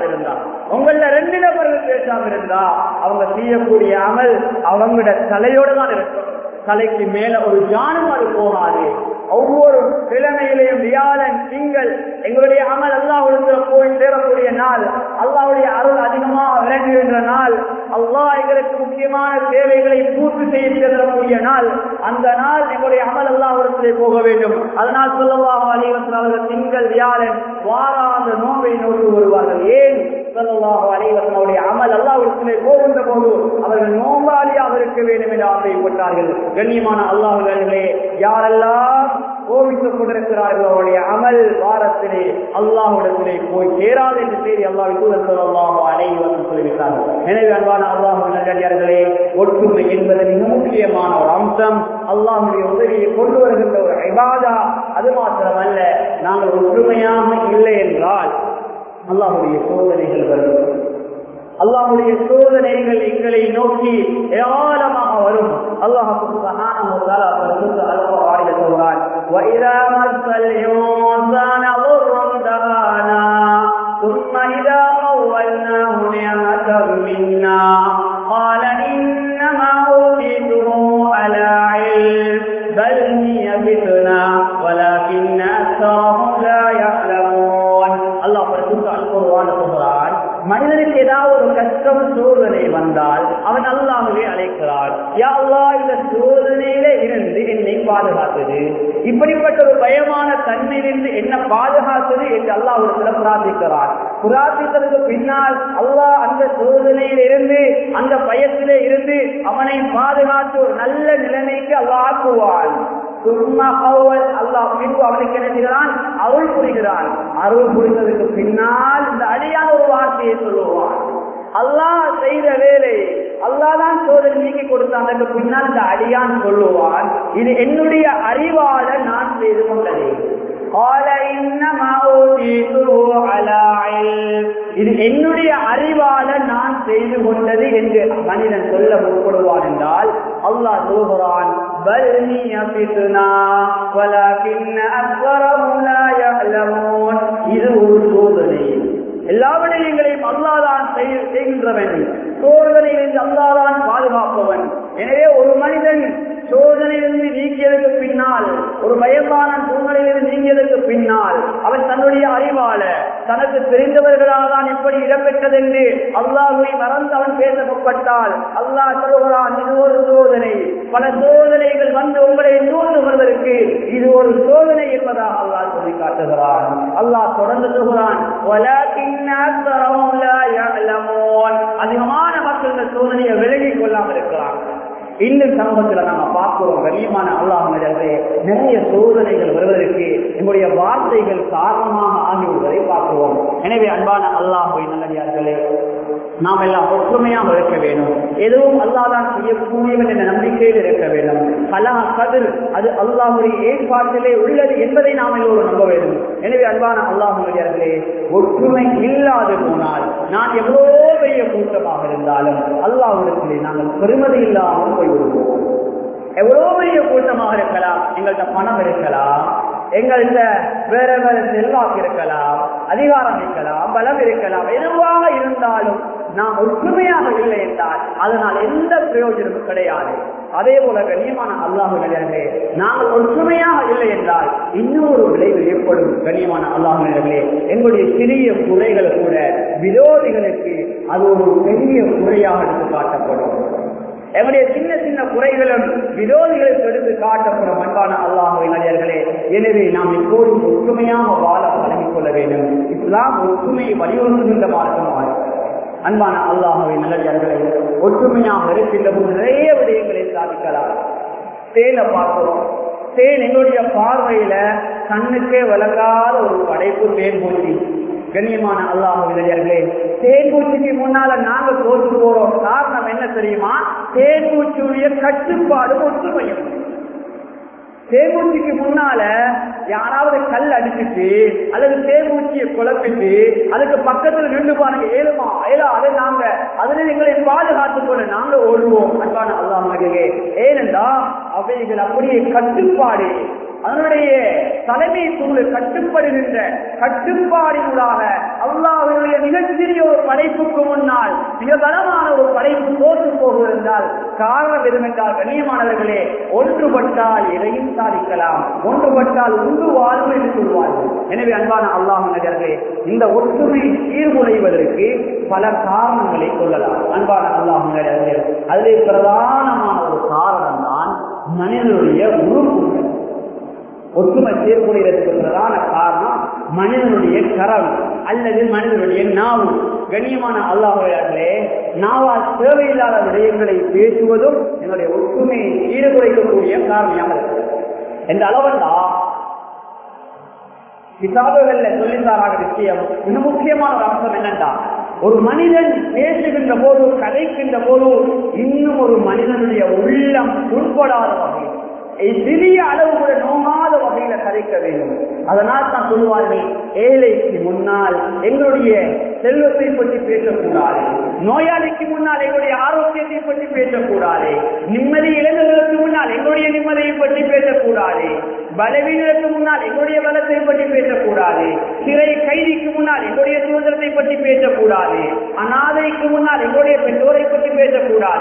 Speaker 1: இருந்தா அவங்க செய்யக்கூடிய அமல் அவங்களோட தலையோடு தான் இருக்கும். தலைக்கு மேல ஒரு ஜானும் அது போகாது. ஒவ்வொரு கிழமையிலையும் வியாழன் திங்கள் எங்களுடைய அமல் அல்லாஹ்விடத்துல போய் சேரக்கூடிய நாள், அல்லாஹ்வுடைய அருள் அதிகமாக விளங்குகின்ற நாள், அல்லாஹ் எங்களுக்கு முக்கியமான தேவைகளை பூர்த்தி செய்ய தரக்கூடிய நாள். அந்த நாள் எங்களுடைய அமல் அல்லாஹ்விடத்திலே போக வேண்டும். அதனால் ஸல்லல்லாஹு அலைஹி வஸல்லம் திங்கள் வியாழன் வாராத நோன்பை நோக்கி வருவார்கள். ஏன்? ஸல்லல்லாஹு அலைஹி வஸல்லம் அமல் அல்லாஹ்விடத்திலே போகின்ற போது அவர்கள் நோம்பாளியாக இருக்க வேண்டும் என்று ஆசைப்பட்டார்கள். கண்ணியமான அல்லாஹ்வினர்களே, யாரெல்லாம் கோபித்துக் கொண்டிருக்கிறார்கள் அவருடைய அமல் வாரத்திலே அல்லாஹ்விடத்திலே போய் சேராது என்று செய்தி அல்லாஹ்வின் தூதர் ஸல்லல்லாஹு அலைஹி வஸல்லம் சொல்லிவிட்டார்கள். எனவே அன்பான அல்லாஹ்வினர்களே, ஒற்றுமை என்பது மிக முக்கியமான ஒரு அம்சம். அல்லாஹ்வுடைய உதவியை கொண்டு வருகின்ற ஒரு இபாதா. அது மாத்திரமல்ல, நாங்கள் ஒற்றுமையாக இல்லை என்றால் அல்லாஹ்வுடைய சோதனைகள் வரும். அல்லாஹ்வுடைய சோதனைகள் எங்களை நோக்கி ஏராளமாக வரும். அல்லாஹ் சுப்ஹானஹு வ தஆலா அல்-குர்ஆனில் சொல்றான், وَإِذَا مَسَّ الْإِنسَانَ ضُرٌّ دَعَانَا ثُمَّ إِذَا خَوَّلْنَاهُ نِعْمَةً مِنَّا قَالَ إِنَّمَا أُوتِيتُهُ عَلَى عِلْمٍ بَلْ هِيَ فِتْنَةٌ وَلَكِنَّ أَكْثَرَهُمْ لَا يَعْلَمُونَ. சோதனை வந்தால் அவன் அல்லாஹ்வை அழைக்கிறான், யா அல்லாஹ் இந்த சோதனையில இருந்து என்னை பாதுகாத்தது, இப்படிப்பட்ட ஒரு பயமான தன்மையிலிருந்து என்ன பாதுகாத்தது என்று அல்லாஹ்விடத்தில் பிரார்த்திக்கிறான். பிரார்த்தித்ததுக்கு பின்னால் அல்லாஹ் அந்த சோதனையில இருந்து அந்த பயத்திலே இருந்து அவனை பாதுகாத்து ஒரு நல்ல நிலைமைக்கு அல்லாஹ் ஆக்குவான். அல்லாஹ் பின்பு அவனுக்கு என்ன செய்கிறான்? அருள் புரிகிறான். அருள் புரிந்ததுக்கு பின்னால் இந்த அடியான ஒரு வார்த்தையை சொல்லுவான், அல்லாஹ் செய்த வேலை அல்லாஹ் தான் சோதனை நீக்கி கொடுத்தான். அதற்கு பின்னால் இந்த அடியான் சொல்லுவான், இது என்னுடைய அறிவால நான் செய்து கொண்டது. இது என்னுடைய அறிவால நான் செய்து கொண்டது என்று மனிதன் சொல்ல முற்படுவான் என்றால் அல்லாஹ் சொல்கிறான், இது ஒரு சோதனை. எல்லா விடயங்களையும் அல்லாஹ்தான் செய்கின்றவன், சோதனையிலிருந்து அல்லாஹ்தான் பாதுகாப்பவன். எனவே ஒரு மனிதன் சோதனையிலிருந்து நீக்கியதற்கு பின்னால், ஒரு பயமான சூழ்நிலையிலிருந்து நீங்கியதற்கு பின்னால் அவன் தன்னுடைய அறிவால தனக்கு தெரிந்தவர்களால் தான் எப்படி இடம்பெற்றது என்று அல்லாஹ்வை மறந்து அவன் பேசப்பட்டால் அல்லாஹ் சொல்கிறான், இது ஒரு சோதனை. பல சோதனைகள் வந்து உங்களை சூழ்ந்து வருவதற்கு இது ஒரு சோதனை என்பதாக அல்லாஹ் சொல்லி காட்டுகிறான். அல்லாஹ் தொடர்ந்து சொல்கிறான், அதிகமான மக்கள் இந்த சோதனையை விலகிக் கொள்ளாமல் இருக்கிறாங்க. இன்னும் சமூகத்தில் நாம பார்க்கிறோம், கண்ணியமான அல்லாஹ்விடத்திலே நிறைய சோதனைகள் வருவதற்கு நம்முடைய வார்த்தைகள் காரணமாக ஆகிவிடுவதை பார்க்கிறோம். எனவே அன்பான அல்லாஹ்வின் நல்லடியார்களே, நாம் எல்லாம் ஒற்றுமையாக இருக்க வேண்டும். எதுவும் அல்லாஹ் தான் செய்யக்கூடியவன் என்ற நம்பிக்கையில் இருக்க வேண்டும். கலா கதிர் அது அல்லாஹ்வுடைய ஏற்பாட்டிலே உள்ளது என்பதை நாம் எல்லோரும் நம்ப வேண்டும். எனவே அன்பான அல்லாஹ்விடத்திலே ஒற்றுமை இல்லாது போனால் நான் எவ்வளோ பெரிய கூட்டமாக இருந்தாலும் அல்லாஹ்விடத்திலே நாங்கள் பெருமதி இல்லாமல் போய்விடுவோம். எவ்வளோ பெரிய கூட்டமாக இருக்கலாம், எங்கள்கிட்ட பணம் இருக்கலாம், எங்கள்கிட்ட வேற வேற செல்வாக்கு இருக்கலாம், அதிகாரம் இருக்கலாம், பலம் இருக்கலாம், எதுவாக இருந்தாலும் நாம் ஒற்றுமையாக இல்லை என்றால் அதனால் எந்த பிரயோஜனமும் கிடையாது. அதே போல கண்ணியமான அல்லாஹ்விடத்திலே நாங்கள் ஒற்றுமையாக இல்லை என்றால் இன்னொரு விளைவு ஏற்படும். கண்ணியமான அல்லாஹ்விடத்திலே எங்களுடைய சிறிய குறைகள் கூட விரோதிகளுக்கு அது ஒரு பெரிய குறையாக எடுத்து காட்டப்படும். எங்களுடைய சின்ன சின்ன குறைகளும் விரோதிகளுக்கு எடுத்து காட்டப்படும். அன்பான அல்லாஹ்வின் நல்லடியார்களே, எனவே நாம் எப்போதும் ஒற்றுமையாக வாழ பழகிக் கொள்ள வேண்டும். இஸ்லாம் ஒற்றுமையை வலியுறுத்துகின்ற மார்க்கமாக. அன்பான அல்லாஹ்வின் நல்லடியார்களே, ஒற்றுமையாக இருக்கின்ற போது நிறைய விடயங்களை சாதிக்கலாம். தேனை பார்க்கிறோம். தேன் எங்களுடைய பார்வையில கண்ணுக்கே விளங்காத ஒரு படைப்பு தேன் பூச்சி. கண்ணியமான அல்லாஹ்விடர்களே, தேன்பூச்சிக்கு முன்னால நாங்க தோற்று போறோம். காரணம் என்ன தெரியுமா? தேன்பூச்சியுடைய கட்டுப்பாடு ஒற்றுமையும். தேன்பூச்சிக்கு முன்னால யாராவது கல் அடிச்சுட்டு அல்லது தேன்பூச்சியை குழப்பிட்டு அதுக்கு பக்கத்துல நின்று பாருங்க, ஏழுமா ஏழா அதை நாங்க அதுல எங்களை பாதுகாத்துக் கொள்ள நாங்க ஓடுவோம். அன்பான அல்லாஹ்விடர்களே, ஏனென்றா அவைகள் அப்படியே கட்டுப்பாடு, அதனுடைய தலைமை சூழல் கட்டுப்படுகின்ற கட்டுப்பாடினூடாக அல்லாஹ்வுடைய மிகச்சிறிய ஒரு படைப்புக்கு முன்னால் மிக பலமான ஒரு படைப்பு தோற்று போகிறால் காரணம் எதுவென்றால் கண்ணியமானவர்களே, ஒன்றுபட்டால் எதையும் சாதிக்கலாம், ஒன்றுபட்டால் உண்டு வாழ்வு என்று சொல்வார்கள். எனவே அன்பான அல்லாஹ்விடர்களே, இந்த ஒற்றுமை சீர்குலைவதற்கு பல காரணங்களை சொல்லலாம். அன்பான அல்லாஹ்விடர்களே, அதிலே பிரதானமான ஒரு காரணம் தான் மனிதனுடைய உறுப்பு. ஒற்றுமை சீர்குலைவதற்கு பிரதான காரணம் மனிதனுடைய கரம் அல்லது மனிதனுடைய நாவு. கண்ணியமான அல்லாஹ்விடர்களே, நாவால் தேவையில்லாத விடயங்களை பேசுவதும் என்னுடைய ஒற்றுமையை சீர்குலைக்கக்கூடிய காரணமாக இருக்கு. என்ற அளவல்லா கிதாபுகள்ல சொல்லித்தாரான விஷயம் மிக முக்கியமான ஒரு அம்சம் என்னென்றா, ஒரு மனிதன் பேசுகின்ற போது கதைக்கின்ற போது இன்னும் ஒரு மனிதனுடைய உள்ளம் உட்படாத வகையில் சிறிய அளவு கூட நோகாத வகையில கதைக்க வேண்டும். அதனால் தான் சொல்லுவார்கள், ஏழைக்கு முன்னால் எங்களுடைய செல்வத்தை பற்றி பேசக்கூடாது, நோயாளிக்கு முன்னால் எங்களுடைய ஆரோக்கியத்தை பற்றி பேசக்கூடாது, நிம்மதி இளைஞர்களுக்கு முன்னால் எங்களுடைய நிம்மதியை பற்றி பேசக்கூடாது, பலவீனருக்கு முன்னால் எங்களுடைய பலத்தை பற்றி பேசக்கூடாது, சிறை கைதிக்கு முன்னால் எங்களுடைய சுதந்திரத்தை பற்றி பேசக்கூடாது, அநாதைக்கு முன்னால் எங்களுடைய பெற்றோரை பற்றி பேசக்கூடாது,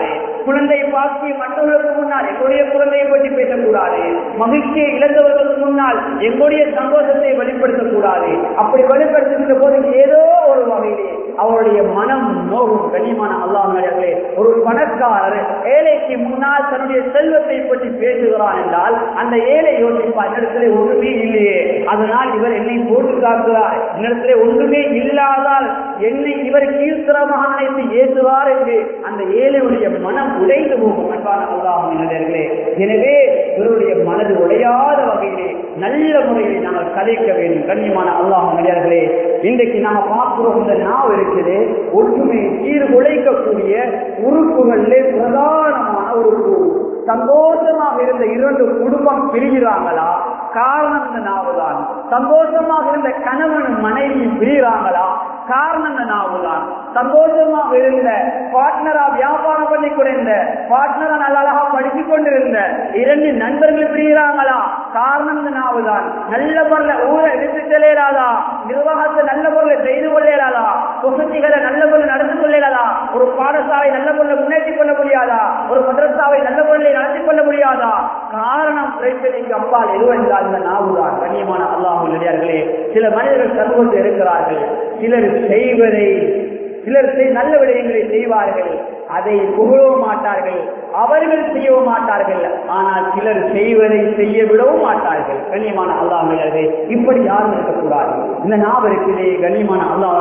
Speaker 1: குழந்தை பாக்கி மற்றவர்களுக்கு முன்னால் எங்களுடைய குழந்தையை பற்றி பேசக்கூடாது. மகிழ்ச்சியை இழந்தவர்களுக்கு முன்னால் எங்களுடைய சந்தோஷத்தை வெளிப்படுத்தக்கூடாது. அப்படி வெளிப்படுத்துகின்ற போது ஏதோ ஒரு வகையிலே அவருடைய மனம் நோகும். கண்ணியமான அல்லாஹ்வே, ஒரு பணக்காரர் ஏழைக்கு முன்னால் தன்னுடைய செல்வத்தை பற்றி பேசுகிறான் என்றால் அந்த ஏழை யோசிப்பார், இடத்துல ஒன்றுமே இல்லையே, அதனால் இவர் என்னை போட்டு காக்கிறார், இடத்துல ஒன்றுமே இல்லாதால் என்னை இவர் கீழ்த்தரமாக நினைத்து ஏசுவார் என்று அந்த ஏழையுடைய மனம் உடைந்து போகும். அன்பான அல்லாஹ்வே, எனவே இவருடைய மனது உடையாத வகையிலே நல்ல முறையில் நாங்கள் கதைக்க வேண்டும். கண்ணியமான அல்லாஹ்வே, இன்றைக்கு நாங்கள் பார்க்கிறோம், இந்த நாவ் இருக்குது ஒற்றுமை சீர்குலைக்கக்கூடிய உறுப்புகளிலே பிரதானமான உறுப்பு. சந்தோஷமாக இருந்த இரண்டு குடும்பம் பிரிகிறாங்களா, காரணம் இந்த நாவுதான். சந்தோஷமாக இருந்த கணவன் மனைவி பிரிகிறாங்களா, காரணம் இந்த நாவுதான். சந்தோஷமாக இருந்த பார்ட்னரா வியாபாரம் பண்ணி கொண்டிருந்த பார்ட்னரா நல்ல அழகா படித்துக் கொண்டிருந்த இரண்டு நண்பர்கள் பிரிகிறாங்களா, காரணம் இந்த நாவுதான். நல்ல பொருளை ஊரை எடுத்து செல்லாதா, நிர்வாகத்தை நல்ல பொருளை செய்து கொள்ளலாதா, சொசைட்டிகளை நல்ல பொருளை நடந்து கொள்ளலாதா, ஒரு பாடசாலை நல்ல பொருளை முன்னேற்றி கொள்ள முடியாதா, ஒரு மதரசாவை நல்ல பொருளை நடத்தி கொள்ள முடியாதா, காரணம் பிரச்சனைக்கு அப்பால் எதுவென்றால் இந்த நாவுதான். கண்ணியமான அல்லாஹ்வுடையார்களே, சில மனிதர்கள் சமூகத்தில் இருக்கிறார்கள், சிலர் செய்வதை சிலர் நல்ல விடயங்களை செய்வார்கள், அதை புகழவும் மாட்டார்கள், அவர்கள் செய்யவும் மாட்டார்கள். ஆனால் சிலர் செய்வதை செய்ய விடவும் மாட்டார்கள். கண்ணியமான அல்லாஹ்வே, இப்படி யாரும் இருக்கக்கூடாது. இந்த நாவ் இருக்கிறே கண்ணியமான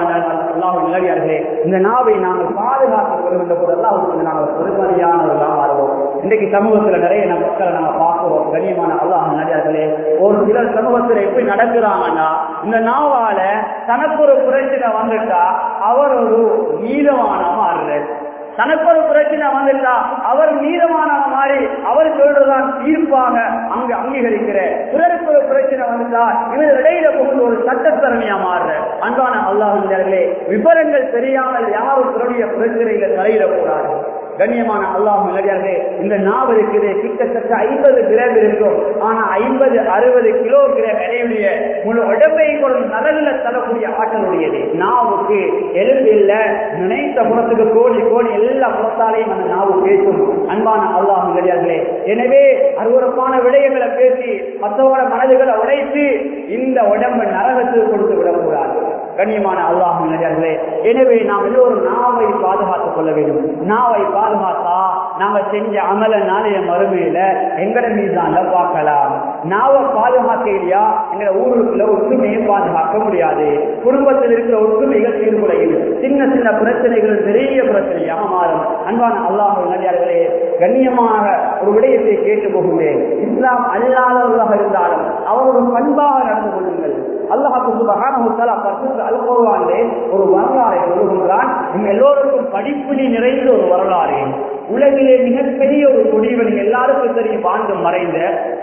Speaker 1: அல்லாஹ்வே, இந்த நாவை நாங்கள் பாதுகாத்துக் கொள்கின்ற போது அல்லாஹ்வுக்கு நாங்கள் பெருமதியானவர்களாக மாறுவோம். இன்றைக்கு சமூகத்தில் நிறைய மக்களை நாங்கள் பார்க்கிறோம். கண்ணியமான அல்லாஹ்வே, ஒரு சிலர் சமூகத்தில் எப்படி நடக்கிறாங்கன்னா, இந்த நாவால தனக்கு ஒரு பிரச்சனை வந்துட்டா அவர் ஒரு நீதமானவ மாறுறார். தனக்கு ஒரு பிரச்சனை வந்துட்டா அவர் நீதமானவ மாறி அவர் சொல்றதான் தீர்ப்பாக அங்கு அங்கீகரிக்கிற. பிறருக்கு ஒரு பிரச்சனை வந்துட்டா இவர் இடையில புகுந்து ஒரு சட்டத்தரணியா மாறுற. அன்பான அல்லாஹ்வுடையார்களே, விவரங்கள் தெரியாமல் யாரும் பிறருடைய பிரச்சனைகளை தலையிடக்கூடாது. கண்ணியமான அல்லாஹ்வுடையார்களே, இந்த நாவ் இருக்குது கிட்டத்தட்ட 50 கிராம் இருக்கும். ஆனா 50-60 கிலோகிராம் எடையுடைய முழு உடம்பை ஒரு நலனில தரக்கூடிய ஆற்றலுடையது. நாவுக்கு எலும்பு இல்ல, நினைத்த புறத்துக்கு கோடி கோடி எல்லா புறத்தாலையும் அந்த நாவு பேசும். அன்பான அல்லாஹ்வுடையார்களே, எனவே அருவருப்பான விடயங்களை பேசி மற்றவங்கள மனதுகளை உடைத்து இந்த உடம்பை நரகத்துக்கு கொடுத்து விடக்கூடாது. கண்ணியமான அல்லாஹ்வுடையார்களே, எனவே நாம் எல்லோரும் நாவை பாதுகாத்துக் கொள்ள வேண்டும். நாவை பாதுகாத்தா நாம செஞ்ச அமல நாளைய மறுமையில எங்கட மீதான பார்க்கலாம். நாவை பாதுகாக்க இல்லையா எங்க ஊருக்குள்ள ஒற்றுமையை பாதுகாக்க முடியாது. குடும்பத்தில் இருக்கிற ஒற்றுமைகள் சீர்குலையில் சின்ன சின்ன பிரச்சனைகள் பெரிய பிரச்சனையாக மாறும். அன்பான அல்லாஹ்வுடையார்களே, கண்ணியமாக ஒரு விடயத்தை கேட்டு போகும்போது இஸ்லாம் அல்லாதவர்களாக இருந்தாலும் அவர்கள் பண்பாக நடந்து கொள்ளுங்கள். அல்லாஹ் சுப்ஹானஹு வ தஆலா பரிசுத்த அல் குர்ஆனிலே ஒரு வரலாறை சொல்லுகிறான். நம்ம எல்லோருக்கும் படிப்பினை நிறைந்த ஒரு வரலாறு. உலகிலே மிகப்பெரிய ஒரு கொடியவன், எல்லாருக்கும் தெரியும், வாழ்ந்து மறைந்த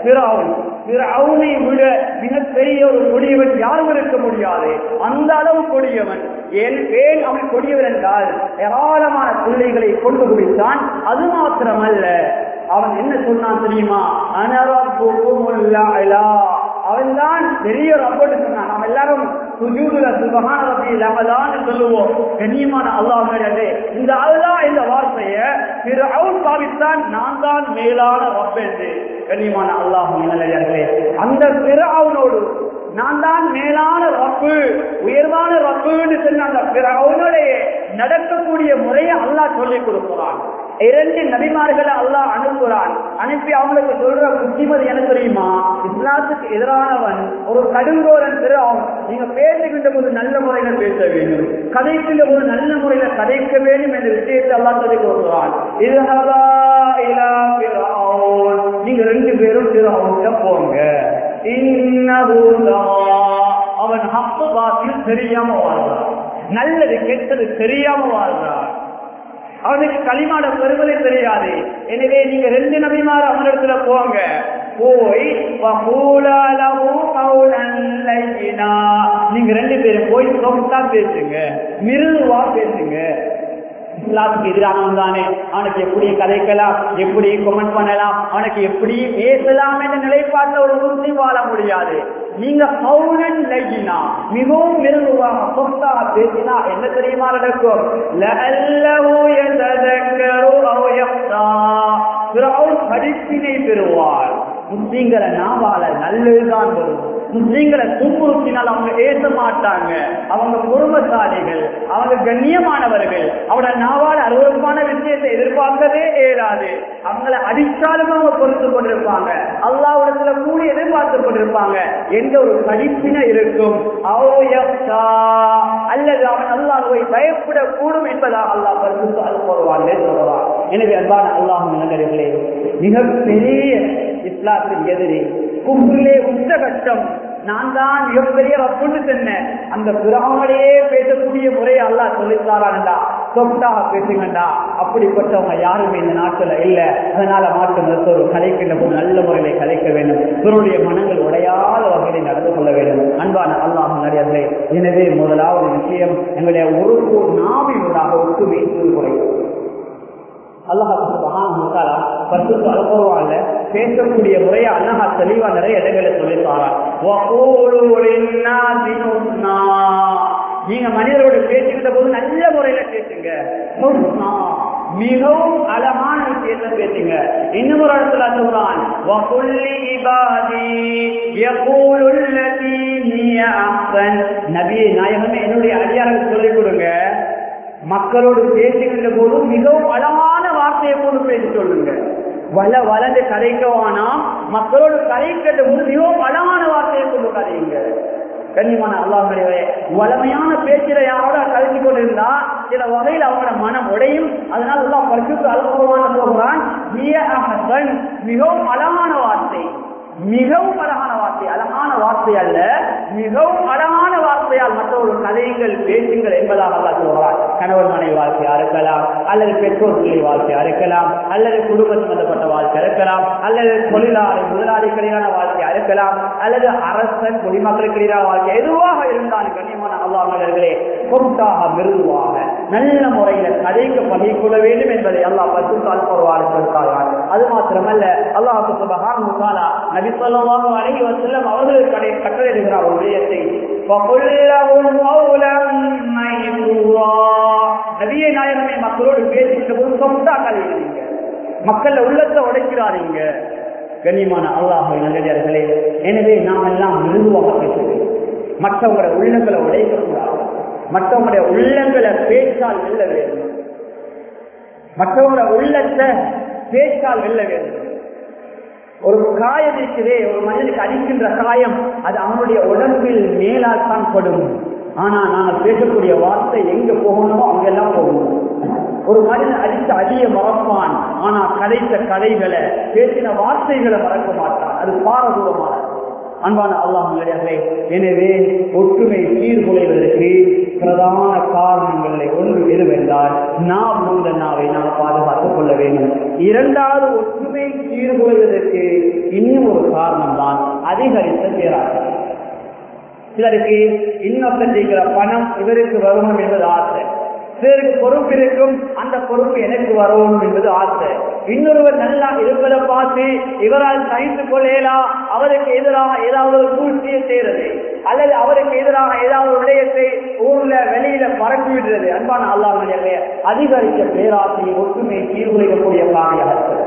Speaker 1: ஃபிரௌனை விட மிகப்பெரிய ஒரு கொடியவன் யாரும் இருக்க முடியாது. அந்த அளவு கொடியவன். ஏன் அவன் கொடியவன் என்றால் ஏராளமான பிள்ளைகளை கொண்டு குடித்தான். அது மாத்திரமல்ல, அவன் என்ன சொன்னான் தெரியுமா? அவன்தான் பெரிய ரப்போடு சொன்னான். நாம் எல்லாரும் சுஜூதுல சுப்ஹான ரப்பில் அலான்னு சொல்லுவோம். கண்ணியமான அல்லாஹ்வே, இந்த அல்லாஹ் இந்த வார்த்தையை ஃபிரௌன் பாவித்தான், நான் தான் மேலான ரப் என்று. கண்ணியமான அல்லாஹ்வே, அந்த ஃபிரௌனோடு நான் தான் மேலான ரப்பு, உயர்வான ரப்புன்னு சொன்ன அந்த ஃபிரௌனுடைய நடக்கக்கூடிய முறையை அல்லாஹ் சொல்லிக் கொடுக்கிறான். 2 நபிமார்களை அல்லாஹ் அனுப்புகிறான். அனுப்பி அவங்களுக்கு சொல்ற புத்திமதி என்ன தெரியுமா? இஸ்லாத்துக்கு எதிரானவன் ஒரு கடுங்கோரன் ஃபிரௌன். நீங்க பேசுகின்ற போது நல்ல முறையில பேச வேண்டும், கதைக்கின்ற போது நல்ல முறையில கதைக்க வேண்டும் என்ற விஷயத்தை அல்லாஹ் சொல்லிக் கொடுக்கிறான். நீங்க 2 பேரும் ஃபிரௌன்கிட்ட போங்க. அவன் ஹக்கு பாத்தில் தெரியாம வாழ்றான், நல்லது கெட்டது தெரியாம வாழ்றான், அவனுக்கு களிமாட பெருமதி தெரியாது. எனவே நீங்க 2 நபிமார் அவனிடத்துல போங்க, போய் நீங்க 2 பேரும் போய் சொந்தா பேசுங்க, மிருதுவா பேசுங்க. இஸ்லாத்துக்கு எதிரானவன் தானே, அவனுக்கு எப்படி கதைக்கலாம், எப்படி கமெண்ட் பண்ணலாம், அவனுக்கு எப்படி பேசலாம் என்ற நிலைப்பாட்டில் ஒரு முஸ்லிம் வாழ முடியாது. நீங்க கவுனன் லையினா மிகவும் மிருதுவாக சொத்தாக பேசினா என்ன தெரியுமா நடக்கும்? லஅல்லஹு யததக்கரு அவ் யக்தா, படிப்பினை பெறுவார். முஸ்லிம்களை நாவால நல்லதுதான் வரும். முஸ்லிம்களை துன்புறுத்தினால் அவங்க ஏற்ற மாட்டாங்க. அவங்க பொறுமைசாலிகள், அவங்க கண்ணியமானவர்கள். அவட நாவால அருவருப்பான விஷயத்தை எதிர்பார்க்கவே இயலாது. அவங்களை அடித்தாலும் அவங்க பொறுத்து கொண்டிருப்பாங்க. அல்லாஹ்விடத்துல கூலி எதிர்பார்த்து கொண்டிருப்பாங்க என்ற ஒரு படிப்பினை இருக்கும். அல்லது அவன் அல்லாஹ்வை பயப்படக்கூடும் என்பதாக அல்லாஹ் சொல்லுவான். எனவே அன்பான அல்லாஹ் நல்லவர்களே, மிகப்பெரிய இஸ்லாத்தின் எதிரி கும்பிலே உச்சகட்டம் நான் தான் மிகப்பெரிய ரப்புன்னு சொன்னேன். அந்த பிராமணியே பேசக்கூடிய முறையை அல்லாஹ் சொல்லித்தாரான்டா, சொத்தாக பேசுங்கண்டா. அப்படிப்பட்டவங்க யாருமே இந்த நாட்டில் இல்லை. அதனால மாற்று மருத்துவர் கலைக்கின்ற போது நல்ல முறையில கலைக்க வேண்டும். இவருடைய மனங்கள் உடையாத வகையில் நடந்து கொள்ள வேண்டும். அன்பான அல்லாஹ் நல்லவர்களே, எனவே முதலாவது விஷயம் எங்களுடைய ஒரு நாவினூடாக ஒற்றுமை குறைக்கும். பேசக்கூடிய முறையை அல்லாஹ் தெளிவா நிறைய இடங்களை சொல்லித்தாரார். நீங்க மனிதரோடு பேசுகின்ற போது நல்ல முறையில பேசுங்க, மிகவும் அழகான விஷயத்தை பேசுங்க. இன்னும் ஒரு இடத்துல சொல்றான், நபியே நாயகமே என்னுடைய அடியாருக்கு சொல்லிக் கொடுங்க, மக்களோடு பேசுகின்ற போது மிகவும் அழகான வார்த்தையை போது பேசி சொல்லுங்க. வளர்ந்து கதைக்கவானா மக்களோடு கதைக்கின்ற போது மிகவும் அழகான வார்த்தையை கொண்டு கதையுங்க. கண்ணியமான அல்லாஹ்வுடைய வளமையான பேச்சில யாரோட கலந்து கொண்டிருந்தா சில வகையில் அவங்களோட மனம் உடையும். அதனால அல்லாஹ் பரிசுத்த அல்குர்ஆன் சொல்றான், மிகவும் அழகான வார்த்தை, மிகவும் அழகான வார்த்தை, அழகான வார்த்தை அல்ல, மிகவும் அழகான வார்த்தையால் மற்றொரு கதைகள் பேசுங்கள் என்பதாக அல்லாஹ் சொல்கிறார். கணவன் மனைவி வாழ்க்கையா இருக்கலாம், அல்லது பெற்றோர் பிள்ளை வாழ்க்கையா இருக்கலாம், அல்லது குடும்ப சம்பந்தப்பட்ட வாழ்க்கை இருக்கலாம், அல்லது தொழிலாளி முதலாளிகளிலான வாழ்க்கையா இருக்கலாம், அல்லது அரசன் குடிமக்களுக்கிடையான வாழ்க்கை எதுவாக இருந்தாலும் கண்ணியமான அல்லாஹ்விடர்களே பொருட்டாக மிருதுவாக நல்ல முறையில கதைக்கு பகிர்கொள்ள வேண்டும் என்பதை அல்லாஹ் பரிசுத்தால் சொல்கிறார். அது மாத்திரமல்ல, அல்லாஹ் சுப்ஹானஹு வ தஆலா நபி ஸல்லல்லாஹு அலைஹி வஸல்லம் அவர்களுக்கு கட்டளையிடுகிறார் ஒரு விடயத்தை, நபியே நாயகமே மக்களோடு பேசுகின்ற போது சொந்தா கதைக்கிறீங்க, மக்கள் உள்ளத்தை உடைக்கிறாரீங்க. கண்ணியமான அல்லாஹ்வின் நல்லடியார்களே, எனவே நாம் எல்லாம் மிருதுவாக பேசுகிறோம். மற்றவங்களுடைய உள்ளங்களை உடைக்கக்கூடாது. மற்றவங்களுடைய உள்ளங்களை பேச்சால் வெல்ல வேண்டும். மற்றவங்களுடைய உள்ளத்தை பேச்சால் வெல்ல வேண்டும். ஒரு காயம் இருக்கிறே, ஒரு மனிதனுக்கு அடிக்கின்ற காயம் அது அவனுடைய உடம்பில் மேலால் தான் படும். ஆனா நாங்கள் பேசக்கூடிய வார்த்தை எங்க போகணுமோ அங்கெல்லாம் போகணும். ஒரு மனிதன் அடித்த அடிய மறப்பான், ஆனா கதைத்த கதைகளை பேசின வார்த்தைகளை மறக்க மாட்டான். அது பாரதூரமானது. அன்பான அல்லாஹ்விலே, எனவே ஒற்றுமை சீர்குலைவதற்கு பிரதான காரணங்களை ஒன்று எதுவென்றால் நாம் இந்த நாவை நாம் பாதுகாத்துக் கொள்ள வேண்டும். இரண்டாவது, ஒற்றுமை சீர்குலைவதற்கு இன்னும் ஒரு காரணம் தான் அதிகரித்த பேராசை. சிலருக்கு இன்னொருத்தர் பணம் இவருக்கு வரணும் என்பது ஆசை, சிலருக்கு பொறுப்பு இருக்கும், அந்த பொறுப்பு எனக்கு வரணும் என்பது ஆசை. இன்னொருவர் நல்லா இருப்பதை பார்த்து இவரால் சகித்துக் கொள்ளலாம், அவருக்கு எதிராக ஏதாவது ஒரு சூழ்ச்சியை செய்யறது, அல்லது அவருக்கு எதிராக ஏதாவது ஒரு விடயத்தை ஊர்ல வெளியில பரப்பி விடுறது. அன்பான அல்லாஹ்விலே, அதிகரித்த பேராசையை ஒற்றுமை சீர்குலைக்கக்கூடிய காரணமாக இருக்கிறது.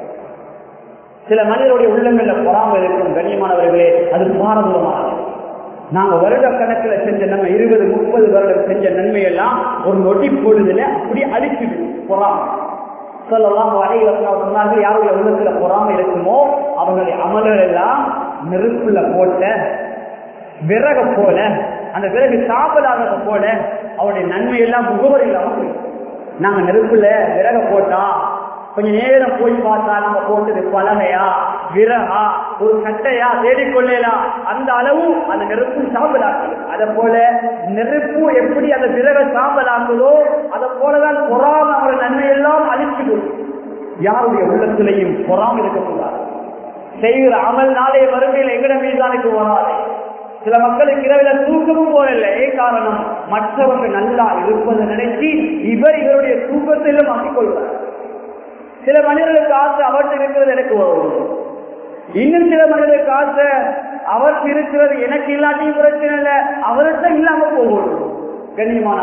Speaker 1: சில மனிதருடைய உள்ளங்கள்ல பொறாமை இருக்கும். கண்ணியமானவர்களே, அது பாரதூரமானது. நாங்க வருட கணக்கில் செஞ்ச நன்மை, 20-30 வருடம் செஞ்ச நன்மையெல்லாம் ஒரு நொடி பொழுதுல அப்படி அழிச்சுது பொறாமை. ஸல்லல்லாஹு அலைஹி வஸல்லம் சொன்னார்கள், யாருடைய உள்ளத்துல பொறாமை இருக்குமோ அவங்களுடைய அமல்கள் எல்லாம் நெருப்புல போட்ட விறக போல, அந்த விறகு சாப்பிடாத போல அவருடைய நன்மை எல்லாம் முகவரில். நாங்க நெருப்புல விறக போட்டா கொஞ்ச நேரம் போய் பார்த்தா நம்ம போட்டது பலகையா விறகா ஒரு கட்டையா தேடிக்கொள்ளலாம், அந்த அளவு அந்த நெருப்பு சாம்பலாக்கு. அதை போல நெருப்பு எப்படி அந்த விறக சாம்பலாக்குதோ அதை போலதான் பொறாம அவருடைய நன்மையெல்லாம் அழிச்சுடும். யாருடைய உள்ளத்திலையும் பொறாம இருக்கக்கூடாது. செய்கிற அமல் நாளே வறுமையில் எங்கட மீதானுக்கு வராது. சில மக்களுக்கு இரவில தூக்கமும் போகல. காரணம், மற்றவங்க நல்லா இருப்பதை நினைச்சு இவருடைய தூக்கத்திலும் மாற்றிக்கொள்வார். சில மனிதர்களுக்கு ஆசை அவர்கிட்ட இருக்கிறது எனக்கு வரும், இன்னும் சில மனிதர்களுக்கு ஆசை அவருக்கு இருக்கிறது எனக்கு இல்லாட்டியும் பிரச்சனை இல்லை, அவர்கிட்ட இல்லாம போகணும். கண்ணியமான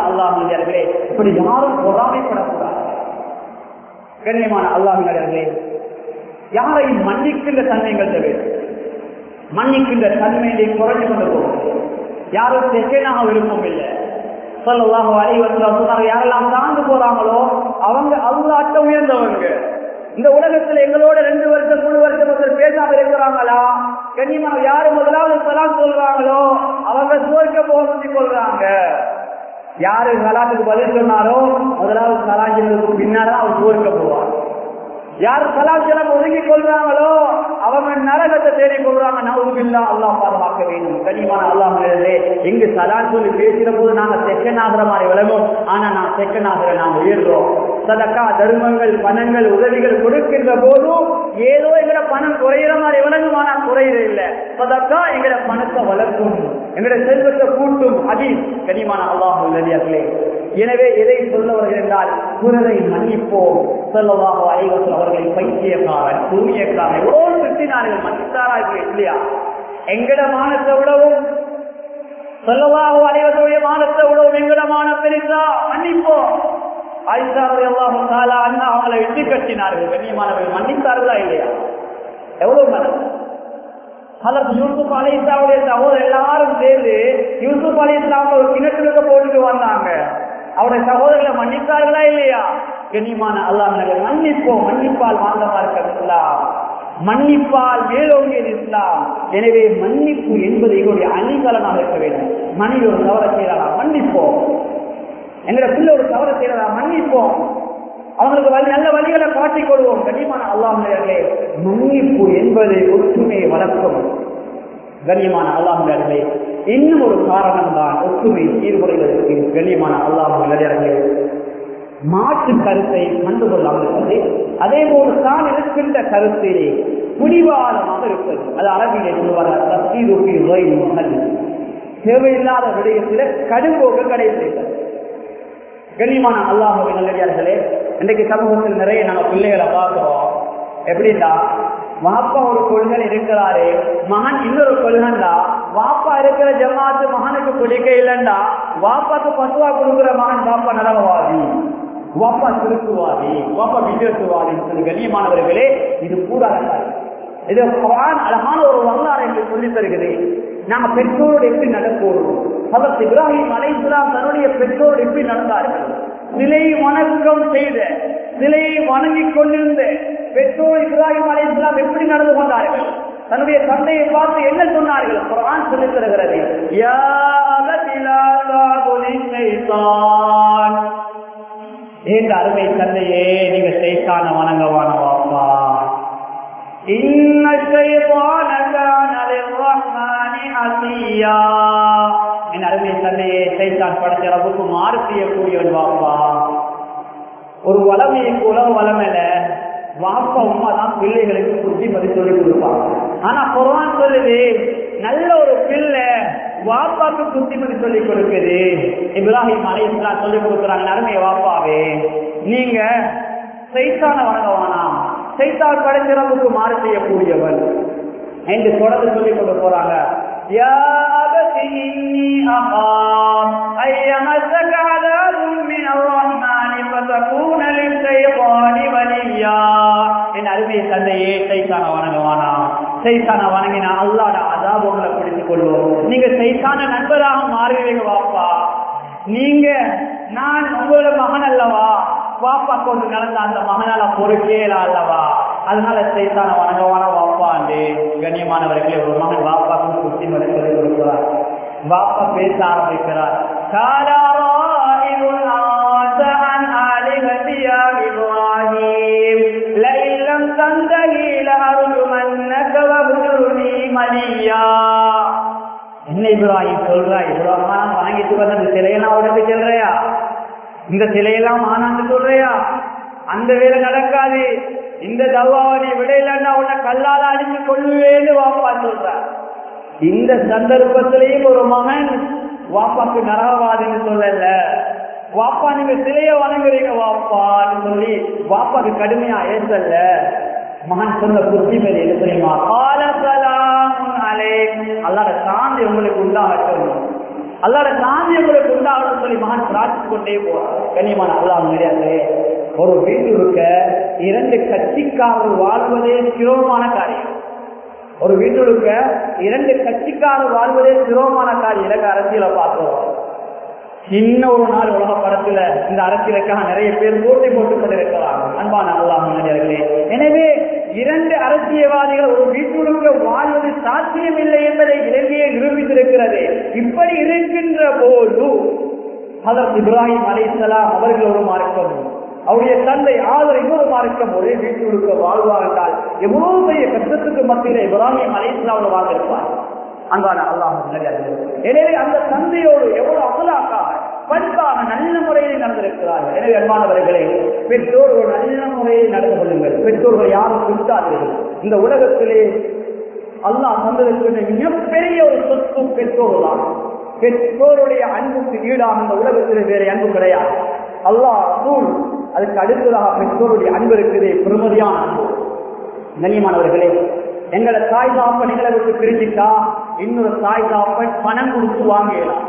Speaker 1: யாரையும் மன்னிக்கின்ற தன்மைகள் தவிர மன்னிக்கின்ற தன்மையை குறைஞ்சு கொண்டு போகும். யாரும் செகனாக விருப்பம் இல்லை. ஸல்லல்லாஹு அலைஹி வஸல்லம் சொன்னாங்க, யாரெல்லாம் தாழ்ந்து போறாங்களோ அவங்க அல்லாஹ்ட்ட உயர்ந்தவங்க. இந்த உலகத்துல எங்களோட 2 வருஷம் 3 வருஷம் ஒருத்தர் பேசாம இருக்கிறாங்களா, கண்ணியமா யாரு முதலாவது சலாம் சொல்றாங்களோ அவங்க சுவர்க்க போக கொள்றாங்க. யாரு சலாத்துக்கு பதில் சொன்னாரோ முதலாவது சலாஞ்சலுக்கு பின்னால்தான் அவர் சுவர்க்க போவார். யாரு சலாச்சலம் ஒதுக்கி கொள்றாங்களோ அவங்க நரகத்தை தேடி கொள்றாங்க. நவுதுபில்லாஹ், அல்லாஹ் பாதுகாக்க வேண்டும். கனிமான அல்லாஹ்வே, எங்கு சலாத் சொல்லி பேசுற போது நாங்க செகண்ட் ஆகிற மாதிரி விளங்கும். ஆனா நான் செகண்ட் ஆகிற நாங்க உயர்றோம். சதக்கா தர்மங்கள் பணங்கள் உதவிகள் கொடுக்கின்ற போதும் ஏதோ எங்கட பணம் குறையிற மாதிரி விளங்கும். ஆனா குறையிற இல்லை. சதக்கா எங்கட பணத்தை வளர்க்கும், எங்கட செல்வத்தை கூட்டும். ஹதீஸ் கனிமான அல்லாஹ் உள்ளே. எனவே எதை சொல்ல வருகிறால் குரலை மன்னிப்போம். ஸல்லல்லாஹு அலைஹி வஸல்லம் அவர்களை பைத்தியக்காரன் சூனியக்காரன் எவ்வளவு திட்டினார்கள், மன்னித்தாரார்கள் இல்லையா? எங்கட மானத்தை விடவும் ஸல்லல்லாஹு அலைஹி வஸல்லம் மானத்தை விடவும் எங்கட மானம் பெரிசா? மன்னிப்போம். ஆயிஷா ரலியல்லாஹு தஆலா அன்ஹா அவங்களை வெட்டி கட்டினார்கள். கண்ணியமானவர்கள் மன்னித்தார்களா இல்லையா? எவ்வளவு மனம். ஹஜ்ரத் யூசுப் அலைஹிஸ்ஸலாமுடைய சகோதரர் எல்லாரும் சேர்ந்து யூசுப் அலைஹிஸ்ஸலாம் ஒரு கிணற்றுக்கு போட்டுட்டு வந்தாங்க. அவருடைய சகோதரர்களை மன்னித்தார்களா இல்லையா? கண்ணியமான அல்லாஹ், மன்னிப்போம். மன்னிப்பால் வாழ்ந்தமா இருக்க இஸ்லாம், மன்னிப்பால் மேலோங்கியது இஸ்லாம். எனவே மன்னிப்பு என்பது எங்களுடைய அணிகலனாக இருக்க வேண்டும். மனித ஒரு தவறை செய்யலாம், மன்னிப்போம். எங்களை பிள்ளை ஒரு தவறை செய்யலாம், மன்னிப்போம். அவங்களுக்கு நல்ல வழிகளை காட்டிக் கொள்வோம். கண்ணியமான அல்லாஹ்வே, மன்னிப்பு என்பது ஒற்றுமையை வளர்க்கும். கண்ணியமான அல்லாஹ்வே, இன்னும் ஒரு காரணம் தான் ஒற்றுமை சீர்குலைவதற்கு. கண்ணியமான அல்லாஹ்வே, மாற்று கருத்தை கண்டுகொள்ளாமல் இருப்பது, அதே போல தான் இருக்கின்ற கருத்திலே புடிவாதமாக இருப்பது. அது அரபிலே சொல்வார்கள், தேவையில்லாத விடயத்தில கடும்போக்கு கடைபிடிப்பது. கண்ணியமான அல்லாஹ்வின் நல்லடியார்களே, இன்றைக்கு சமூகத்தில் நிறைய நம்ம பிள்ளைகளை பார்க்கிறோம். எப்படின்னா, வாப்பா ஒரு கொள்கை இருக்கிறாரு, மகன் இன்னொரு கொள்கைண்டா. வாப்பா இருக்கிற ஜமாத்து மகனுக்கு பிடிக்க இல்லைண்டா, வாப்பாக்கு பத்துவா கொடுக்கிற மகன் வாப்பா நலவாதி, வாப்பா திருத்துவாதி, வாப்பா விஜயத்துவாதி. கண்ணியமானவர்களே, இது கூடாது. இது குர்ஆன் அழகான ஒரு வரலாறு என்று சொல்லி தருகிறது. நாங்க பெற்றோரோடு எப்படி நடப்போம்? ஹஜ்ரத் இப்ராஹிம் அலைஹிஸ்ஸலாம் தன்னுடைய பெற்றோரோடு எப்படி நடந்தார்கள்? சிலை வணக்கம் செய்த, சிலையை வணங்கிக் கொண்டிருந்த பெற்றோர் இப்ராஹிம் அலைஹிஸ்ஸலாம் எப்படி நடந்து கொண்டார்கள்? தன்னுடைய தந்தையை பார்த்து என்ன சொன்னார்கள்? குர்ஆன் சொல்லித் தருகிறது, யா அபதி லா தஅபுதி ஷைத்தான். ஏன் அருமை தந்தையே, நீங்க ஷைத்தானை வணங்கவான வாப்பா. இன்ன ஷைத்தான கான லிர்ரஹ்மானி அஸியா. என் அருமை தந்தையே, ஷைத்தான் படைத்த ரப்புக்கு மாறு செய்யக்கூடியவன் வாப்பா. ஒரு வளமையை போல வளமையில வாப்பா உமா தான் பிள்ளைகளுக்கு புத்திமதி சொல்லிக் கொடுப்பாங்க. ஆனா குர்ஆன் சொல்லுது, நல்ல ஒரு பிள்ளை வாப்பாக்கு புத்திமதி சொல்லிக் கொடுக்குது. இப்ராஹிம் அலைஹிஸ்ஸலாம் சொல்லிக் கொடுக்குறாங்க, அருமை வாப்பாவே, நீங்க சைத்தானை வணங்கவானா, சைத்தான் படைக்கிறவுக்கு மாறு செய்யக்கூடியவன் என்று தொடர்ந்து சொல்லிக் கொண்டு போறாங்க. யா அபதி இன்னி அகாம் அய்யமஸக அஸாபும் மினர் ரஹ்மானி ஃபதகூன லிஷைத்தானி வலியா. என் அருமை தந்தையே, சைத்தானை வணங்கவானா, சைத்தானை வணங்கினா அல்லாஹ்வோட அஸாப் உங்களை பிடித்துக் கொள்வோம். நீங்க சைத்தான நண்பராக மாறுவீங்க வாப்பா. நீங்க நான் உங்களோட மகன் அல்லவா, வாப்பா கொண்டு நடந்த அந்த மகனால பொறுக்கேல அல்லவா, அதனால சைத்தான வணங்கவான வாப்பா. கண்ணியமானவர்களே, ஒரு மகன் வாப்பாக்கு புத்திமதி சொல்லிக் கொடுக்கிறார். வாப்பா பேச ஆரம்பிக்கிறார். என்ன இப்ராஹிம் சொல்றா, இவ்வளவு வணங்கிட்டு வந்த சிலையெல்லாம் உடம்பு செல்றையா, இந்த சிலையெல்லாம் ஆனான்னு சொல்றியா? அந்த வேலை நடக்காது. இந்த தவாவை விடையிலன்னா உன்னை கல்லால அடிச்சு கொள்ளுவேன்னு வாப்பா சொல்ற. இந்த சந்தர்ப்பத்திலையும் ஒரு மகன் வாப்பாக்கு நரகவாதின்னு சொல்லல, வாப்பா நீங்க சிலைய வணங்குறீங்க வாப்பான்னு சொல்லி வாப்பாக்கு கடுமையா ஏசல்ல. மகன் சொன்ன புத்திமதி என்ன தெரியுமா? அல்லாஹ் சாந்தி உங்களுக்கு உண்டாகட்டும், அல்லாஹ் சாந்தி உங்களுக்கு உண்டாகட்டும் சொல்லி மகன் பிரார்த்தித்துக் கொண்டே போறார். கண்ணியமான அல்லாஹ் நிறைய ஒரு வீட்டுக்க 2 கட்சிக்காரர் வாழ்வதே சிரமமான காரியம். ஒரு வீட்டுக்க 2 கட்சிக்காரர் வாழ்வதே சிரமமான காரியம். அரசியலை பார்க்கிறோம். சின்ன ஒரு நாள் உலக படத்துல இந்த அரசியலுக்காக நிறைய பேர் போட்டி போட்டுக் கொண்டிருக்கிறார்கள். அன்பான அல்லாஹ் மனிதர்களே, எனவே 2 அரசியல்வாதிகள் ஒரு வீட்டுக்கு வாழ்வது சாத்தியமில்லை என்பதை இலங்கையை நிரூபித்திருக்கிறது. இப்படி இருக்கின்ற போது ஹதரத் இப்ராஹிம் அலைஹிஸ்ஸலாம் அவர்கள் ஒரு மார்க்கம், அவருடைய தந்தை ஆதர் இன்னொரு மார்க்கம், ஒரே வீட்டுக்கு வாழ்வார் என்றால் எவ்வளவு பெரிய கஷ்டத்துக்கு மத்தியில் இப்ராஹிம் அலைஹிஸ்ஸலாம் வாழ்ந்திருப்பார். அன்பான அல்லாஹ் நல்லடியார்களே, எனவே அந்த தந்தையோடு எவ்வளவு அகலாக்காக பண்பாக நல்ல முறையில் நடந்திருக்கிறார்கள். எனவே அன்பானவர்களே, பெற்றோர் ஒரு நல்ல முறையில் நடந்து கொள்ளுங்கள். பெற்றோர்கள் யாரும் திருத்தாதீர்கள். இந்த உலகத்திலே அல்லாஹ் தந்திருக்கின்ற மிகப்பெரிய ஒரு சொத்து பெற்றோர்கள் தான். பெற்றோருடைய அன்புக்கு ஈடாக இந்த உலகத்திலே வேற அன்பு கிடையாது. அல்லாஹ் ரசூல் அதுக்கு அடுத்ததாக பெற்றோருடைய அன்பு இருக்குது, பெருமதியான அன்பு. கண்ணியமானவர்களே, எங்களை தாய் தாப்பன் எங்களை விட்டு பிரிஞ்சிட்டா இன்னொரு தாய் தாப்பன் பணம் கொடுத்து வாங்கலாம்.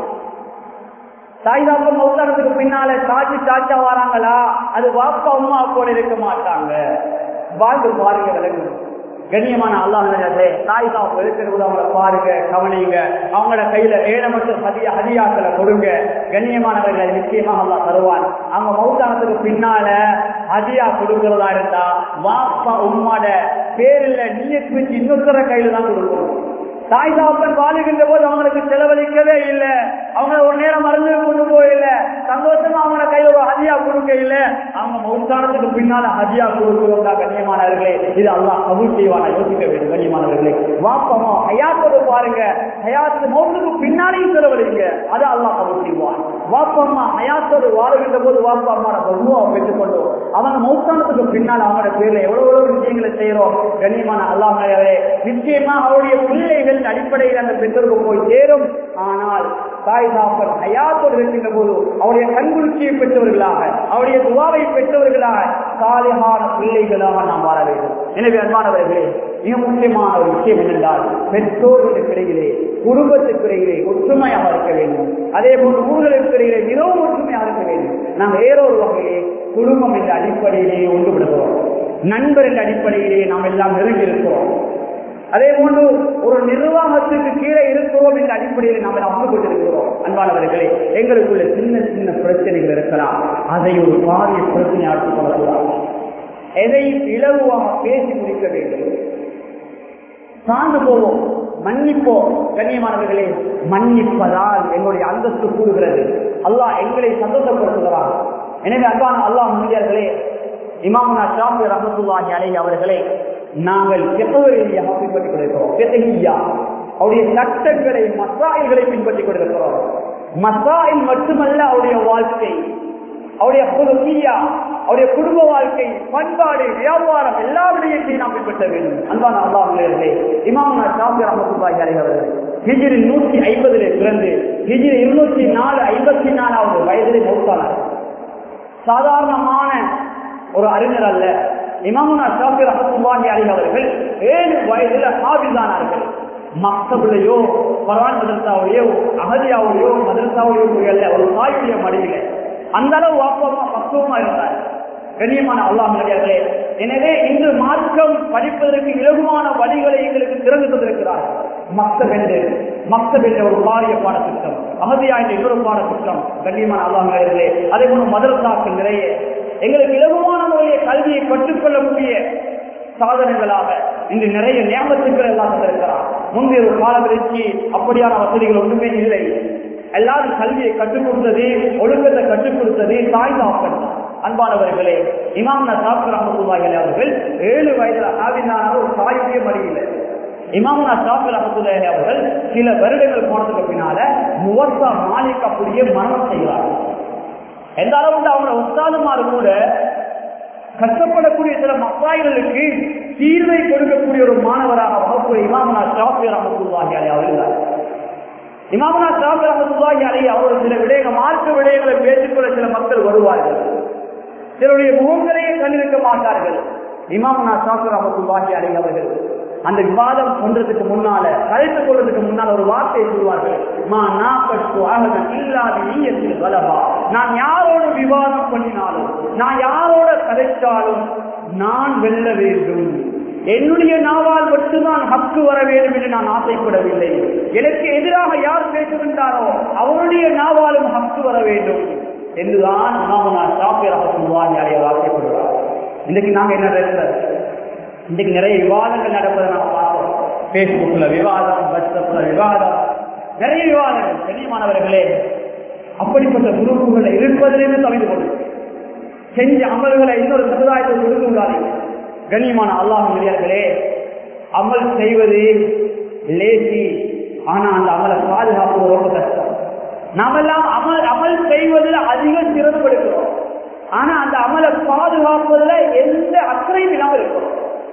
Speaker 1: தாய் தாப்பன் மௌத்தானத்துக்கு பின்னால சாச்சா வராங்களா, அது வாப்பா அம்மா போல இருக்க மாட்டாங்க. வாழ்ந்து பாருங்க, விளங்கு. கண்ணியமான அல்லாஹ் தாய் தாப்பு இருக்கிறது அவங்கள பாருங்க, கவனிங்க. அவங்களோட கையில ஏழமற்ற ஹதியாக்களை கொடுங்க. கண்ணியமானவர்களை நிச்சயமாக அல்லாஹ் தருவான். அவங்க மௌத்தானத்துக்கு பின்னால ஹதியா கொடுக்கிறதா இருந்தா வாப்பா உம்மாட பேரில் நீயத்து வச்சு இன்னொருத்தர கையில தான் கொடுக்கணும். தாய் தாப்பன் வாழுகின்ற போது அவங்களுக்கு செலவழிக்கவே இல்லை, அவங்க ஒரு நேரம் மருந்து கொண்டு போயில்லை, சந்தோஷமா அவங்க கையில ஒரு ஹதியா கொடுக்க இல்லை. அவங்க மௌத்தானத்துக்கு பின்னால ஹதியா கொடுக்கிறோம். கண்ணியமானவர்களே, இது அல்லாஹ் கபூல் செய்வானா யோசிக்க வேண்டும். கண்ணியமானவர்களே, வாப்பமா ஹயாத்தோடு பாருங்க, ஹயாத்து மௌத்துக்கு பின்னாலையும் செலவழிங்க, அதை அல்லாஹ் கபூல் செய்வான். வாப்பம்மா ஹயாத்தோடு வாழுகின்ற போது வாப்பா அம்மா பகுவாவை பெற்றுக்கொண்டோம். அவங்க மௌத்தானத்துக்கு பின்னால் அவங்களோட பேர்ல எவ்வளவு விஷயங்களை செய்யறோம். கண்ணியமான அல்லாஹ் நிச்சயமா அவருடைய பிள்ளைகள் அடிப்படையில் அந்த பெற்றோருக்கு போய் சேரும். ஆனால் தாய் தாப்பன் ஹயாத்தோடு இருக்கின்ற போது அவருடைய கண்குளிர்ச்சியை பெற்றவர்களாக, அவருடைய துவாவை பெற்றவர்களாக, சாலிஹான பிள்ளைகளாக நாம் வாழ வேண்டும். எனவே அன்பானவர்களே, மிக முக்கியமான ஒரு விஷயம் என்னென்றால் பெற்றோர்களுக்கு இடையிலே, குடும்பத்துக்கு இடையிலே ஒற்றுமையாக இருக்க வேண்டும். அதே போன்று ஊர்களுக்கு இடையிலே மிகவும் ஒற்றுமையாக இருக்க வேண்டும். நாம் வேறொரு வகையிலே குடும்பம் என்ற அடிப்படையிலே ஒன்றுபடுகிறோம். நண்பர் என்ற அடிப்படையிலே நாம் எல்லாம் நெருங்கி இருக்கிறோம். அதே போன்று ஒரு நிர்வாகத்துக்கு கீழே இருக்கிறோம் என்ற அடிப்படையில் நாம் வந்து கொண்டிருக்கிறோம். அன்பானவர்களே, எங்களுக்குள்ள சின்ன சின்ன பிரச்சனைகள் இருக்கலாம், அதை ஒரு பாரிய பிரச்சனையாக சொல்லக்கூடாது. எதை இலகுவாக பேசி முடிக்க வேண்டும். சார்ந்து போவோம், மன்னிப்போம். கண்ணியமானவர்களே, மன்னிப்பதால் எங்களுடைய அந்தஸ்து கூடுகிறது. அல்லாஹ் எங்களை சந்தோஷப்படுத்துகிறார். எனவே அன்பான அல்லாஹ் முன்னியர்களே, இமாமுனா ஷாஃபி ரஹ்மத்துல்லாஹி அலைஹி அவர்களை நாங்கள் பின்பற்றிக் கொண்டிருக்கிறோம். அவருடைய சட்டங்களை, மசாயில்களை பின்பற்றிக் கொண்டிருக்கிறோம். மசாயில் மட்டுமல்ல, அவருடைய வாழ்க்கை, அவருடைய பொதுமையா, அவருடைய குடும்ப வாழ்க்கை, பண்பாடு, வியாபாரம், எல்லா விடயத்தையும் நாம் பின்பற்ற வேண்டும். அன்பான அல்லாஹ்விலே இமாமுனா ஷாஃபி ரஹ்மத்துல்லாஹி அலைஹி அவர்கள் ஹிஜ்ரி 150 பிறந்து ஹிஜ்ரி 254 வயதிலே மௌத்தானார். சாதாரணமான ஒரு அறிஞர் அல்ல. இமாமுனா ஷாஃபி ரஹ்மத்துல்லாஹி அலைஹி அவர்கள் 7 வயதில் ஹாஃபிஸானார்கள். மக்தபிலேயோ குர்ஆன் மதரசாவிலேயோ அஹதியாவிலேயோ மதரசாவிலேயோ போயல்ல, ஒரு தாயுடைய மடியில அந்த அளவு வாப்பமா பக்குவமா இருந்தார். கண்ணியமான அல்லாஹ் நல்லடியார்களே, எனவே இன்று மார்க்கம் படிப்பதற்கு இலகுவான வழிகளை எங்களுக்கு திறந்து தந்திருக்கிறார்கள். மக்தப் என்ற ஒரு பாரிய பாடத்திட்டம், அஹதியா என்ற இன்னொரு பாடத்திட்டம். கண்ணியமான அல்லாஹ் நல்லடியார்களே, அதே போல மதரசாக்கள் நிறைய எங்களுக்கு இலகுவான முறையை கல்வியை கற்றுக்கொள்ளக்கூடிய சாதனைகளாக இன்று நிறைய நியமத்துக்கள் எல்லாம் தந்திருக்கிறார். முந்தைய ஒரு காலவரைக்கு அப்படியான வசதிகள் ஒன்றுமே இல்லை. எல்லாரும் கல்வியை கற்றுக் கொடுத்தது, ஒழுக்கத்தை கற்றுக் கொடுத்தது தாய் தாப்பன். அன்பானவர்களே, இமாமுனா ஷாஃபி ரஹ்மத்துல்லாஹி அலைஹி அவர்கள் 7 வயதுல ஆவினான ஒரு தாயுடைய மடியில. இமாமுனா ஷாஃபி ரஹ்மத்துல்லாஹி அவர்கள் சில வருடங்கள் போனதுக்கு பின்னால முவத்தா மாலிக் அப்படியே மரணம் செய்கிறார்கள். எந்த அளவுக்கு அவங்க உஸ்தாதுமாறு கூட கஷ்டப்படக்கூடிய சில மசாயிகளுக்கு தீர்வை கொடுக்கக்கூடிய ஒரு மாணவராக வகுப்பு இமாமுனா ஷாஃபி ரஹ்மத்துல்லாஹி அலைஹி அவர்கள். இமாமுனா ஷாஃபி ரஹ்மத்துல்லாஹி அலைஹி அவர்கள் சில விடயங்கள், மார்க்க விடயங்களை பேசிக்கொள்ள சில மக்கள் வருவார்கள். சிலருடைய முகங்களையே கண்டிருக்க மாட்டார்கள். இமாமுனா ஷாஃபி ரஹ்மத்துல்லாஹி அலைஹி அவர்கள் அந்த விவாதம் பண்றதுக்கு முன்னால, கலைத்து கொள்றதுக்கு முன்னால ஒரு வார்த்தையை சொல்வார்கள். மா நாகத்து அஹதன் இல்லா பினியத்தில் கலபா. நான் யாரோட விவாதம் பண்ணினாலும், நான் யாரோட கதைச்சாலும் நான் வெல்ல வேண்டும். என்னுடைய நாவால் மட்டும்தான் ஹக்கு வர வேண்டும் என்று நான் ஆசைப்படவில்லை. எனக்கு எதிராக யார் பேசுகின்றாரோ அவருடைய நாவாலும் ஹக்கு வர வேண்டும் என்றுதான் ஷாஃபி ரஹ்மத்துல்லாஹி அலைஹி ஆசைப்படுவார். இன்னைக்கு நாங்க என்ன பேசுறது? இன்னைக்கு நிறைய விவாதங்கள் நடப்பதை நாம பார்க்கிறோம். பேஸ்புக்ல விவாதம், வாட்ஸ்அப்ல விவாதம், நிறைய விவாதங்கள். கண்ணியமானவர்களே, அப்படிப்பட்ட குரூப்புகளை இருப்பதிலிருந்து தவிர்த்து கொண்டு செஞ்ச அமல்களை இன்னொரு சமுதாயத்தை கொடுத்து உள்ளார்கள். கண்ணியமான அல்லாஹ்வின் நல்லடியார்களே, அமல் செய்வது லேசி, ஆனா அந்த அமலை பாதுகாப்பு ரொம்ப கஷ்டம். நாமெல்லாம் அமல் செய்வதில் அதிக சிறப்பு எடுக்கிறோம், ஆனா அந்த அமலை பாதுகாப்பதில் எந்த அக்கறையும் இல்லாமல் இருக்கிறோம்.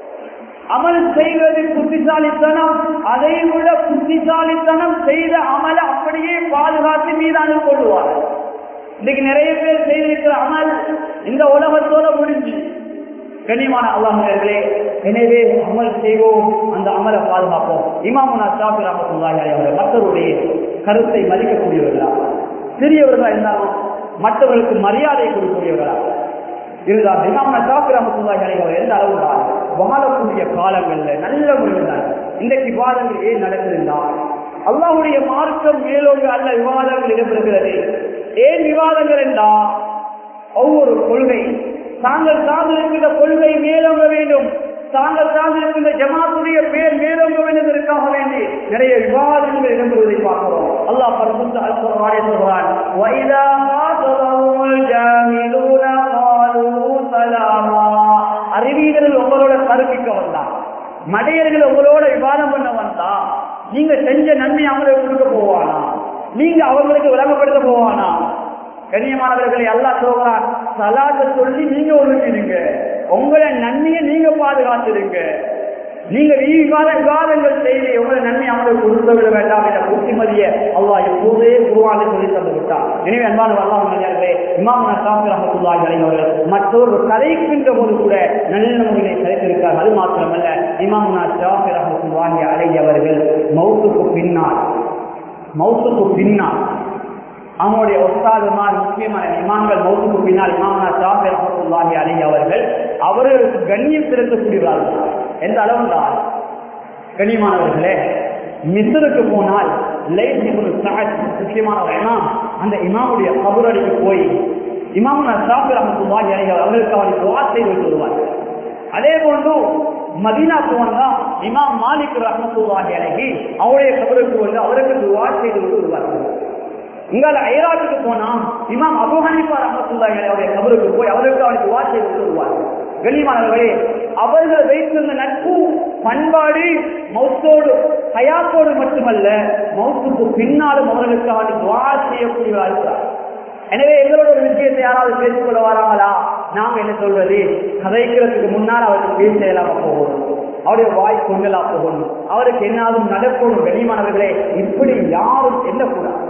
Speaker 1: அமல் செய்வது புத்திசாலித்தனம், அதை விட புத்திசாலித்தனம் செய்த அமலை அப்படியே பாதுகாத்து மீதான கொள்வார். இன்னைக்கு நிறைய பேர் செய்திருக்கிற அமல் இந்த உலகத்தோட முடிஞ்சு. கண்ணியமான அல்லாஹ்விலே, எனவே அமல் செய்வோம், அந்த அமலை பாதுகாப்போம். இமாமுனா ஷாஃபி ரஹ்மத்துல்லாஹி அலைஹி அவர்கள் மற்றவருடைய கருத்தை மதிக்கக்கூடியவர்களா, சிறியவர்களா இருந்தாலும் மற்றவர்களுக்கு மரியாதை கொடுக்கக்கூடியவர்களா இருந்தால் இமாமுனா ஷாஃபி ரஹ்மத்துல்லாஹி அலைஹி அவர்கள் எந்த அளவுதான் வாழக்கூடிய காலங்கள்ல நல்ல முறையில் இன்றைக்கு விவாதங்கள் ஏன் நடக்குதுன்னா, அல்லாஹ்வுடைய மார்க்கம் மேலோடு அல்ல விவாதங்கள் இடம்பெறுகிறது. ஏன் விவாதங்கள் என்றால், ஒவ்வொரு கொள்கை தாங்கள் சார்ந்திருக்கின்ற கொள்கை மேலோங்க வேண்டும், தாங்கள் சார்ந்திருக்கின்ற ஜமாத்துடைய பேர் மேலோங்க வேண்டும் என்பதற்காக வேண்டி நிறைய விவாதங்கள் இடம்பெறுவதை பார்க்கிறோம். அல்லாஹ் பரிசுத்த அல் குர்ஆனில் சொல்றான், வஇதா காதலஹுல் ஜாஹிலூன காலூ ஸலாமா. அறிவியர்கள் உங்களோட கருப்பிக்க வந்தா, மடையர்கள் உங்களோட விவாதம் பண்ண வந்தா, நீங்க செஞ்ச நன்மை அவங்களுக்கு கொடுக்க போவானா, நீங்க அவங்களுக்கு விளங்கப்படுத்த போவானா? கண்ணியமானவர்களை அல்லாஹ் சொல்றான், சலாத்தை சொல்லி நீங்க ஒழுங்கிடுங்க, உங்களை நன்மையை நீங்க பாதுகாத்துடுங்க. நீங்க விவாதங்கள் செய்து உங்களை நன்மை அவங்களுக்கு கொடுக்க விட வேண்டாம் என்ற புத்திமதியை அல்லாஹ் எப்போதே குர்ஆனில் சொல்லி தந்து விட்டார். எனவே அன்பான அல்லாஹ் நல்லடியார்களே, இமாமுனா ஷாஃபி ரஹ்மத்துல்லாஹி அலைஹி அவர்கள் மற்றொரு கதைக்கின்ற போது கூட நல்ல முறையை கதைத்திருக்கிறார். அது மாத்திரமல்ல, இமாமுனா ஷாஃபி ரஹ்மத்துல்லாஹி அலைஹி அவர்கள் மௌத்துக்கு பின்னால் அவங்களுடைய ஒஸ்தாதுமார் முக்கியமான இமாம்கள் மௌத்துக்கு பின்னால் இமாமுனா ஷாஃபி ரஹ்மத்துல்லாஹி அலைஹி அவர்களுக்கு கண்ணியம் செலுத்தக்கூடியவர்கள். எந்த அளவுதான் கண்ணியமானவர்களே, மிஸ்ருக்கு போனால் லைத் இப்னு சஅத் முக்கியமான ஒரு இமாம், அந்த இமாமுடைய கபரடிக்கு போய் இமாமுனா ஷாஃபி ரஹ்மத்துல்லாஹி அலைஹி அவர்களுக்கு அவருக்கு துஆ செய்து வருவார்கள். அதே போன்று மதீனாக்கு வந்தா இமாம் மாலிக் ரஹ்மத்துல்லாஹி அலைஹி அவருடைய கபருக்கு வந்து அவருக்கு துஆ செய்து வருவார்கள். இங்கால ஐராத்துக்கு போனா இமாம் அபூ ஹனீஃபா ரஹ்மத்துல்லாஹி அலைஹி அவருடைய கபருக்கு போய் அவருக்கு அவருக்கு துஆ செய்து வருவார்கள். கண்ணியமானவர்களே, அவர்கள் வைத்திருந்த நட்பு பண்பாடு மௌத்தோடு ஹயாத்தோடு மட்டுமல்ல, மௌத்துக்கு பின்னாலும் அவர்களுக்கு அவரை துஆ செய்யக்கூடியவராக இருக்கிறார். எனவே எங்களோட ஒரு விஷயத்தை யாராவது பேசிக்கொள்ள வராங்களா, நாங்க என்ன சொல்றது, கதைக்கிறதுக்கு முன்னால் அவருக்கு பேச இல்லாம போகணும், அவருடைய வாய் கொண்டலா போகணும், அவருக்கு என்னாலும் நடக்கணும். கண்ணியமானவர்களே, இப்படி யாரும் எண்ணக்கூடாது.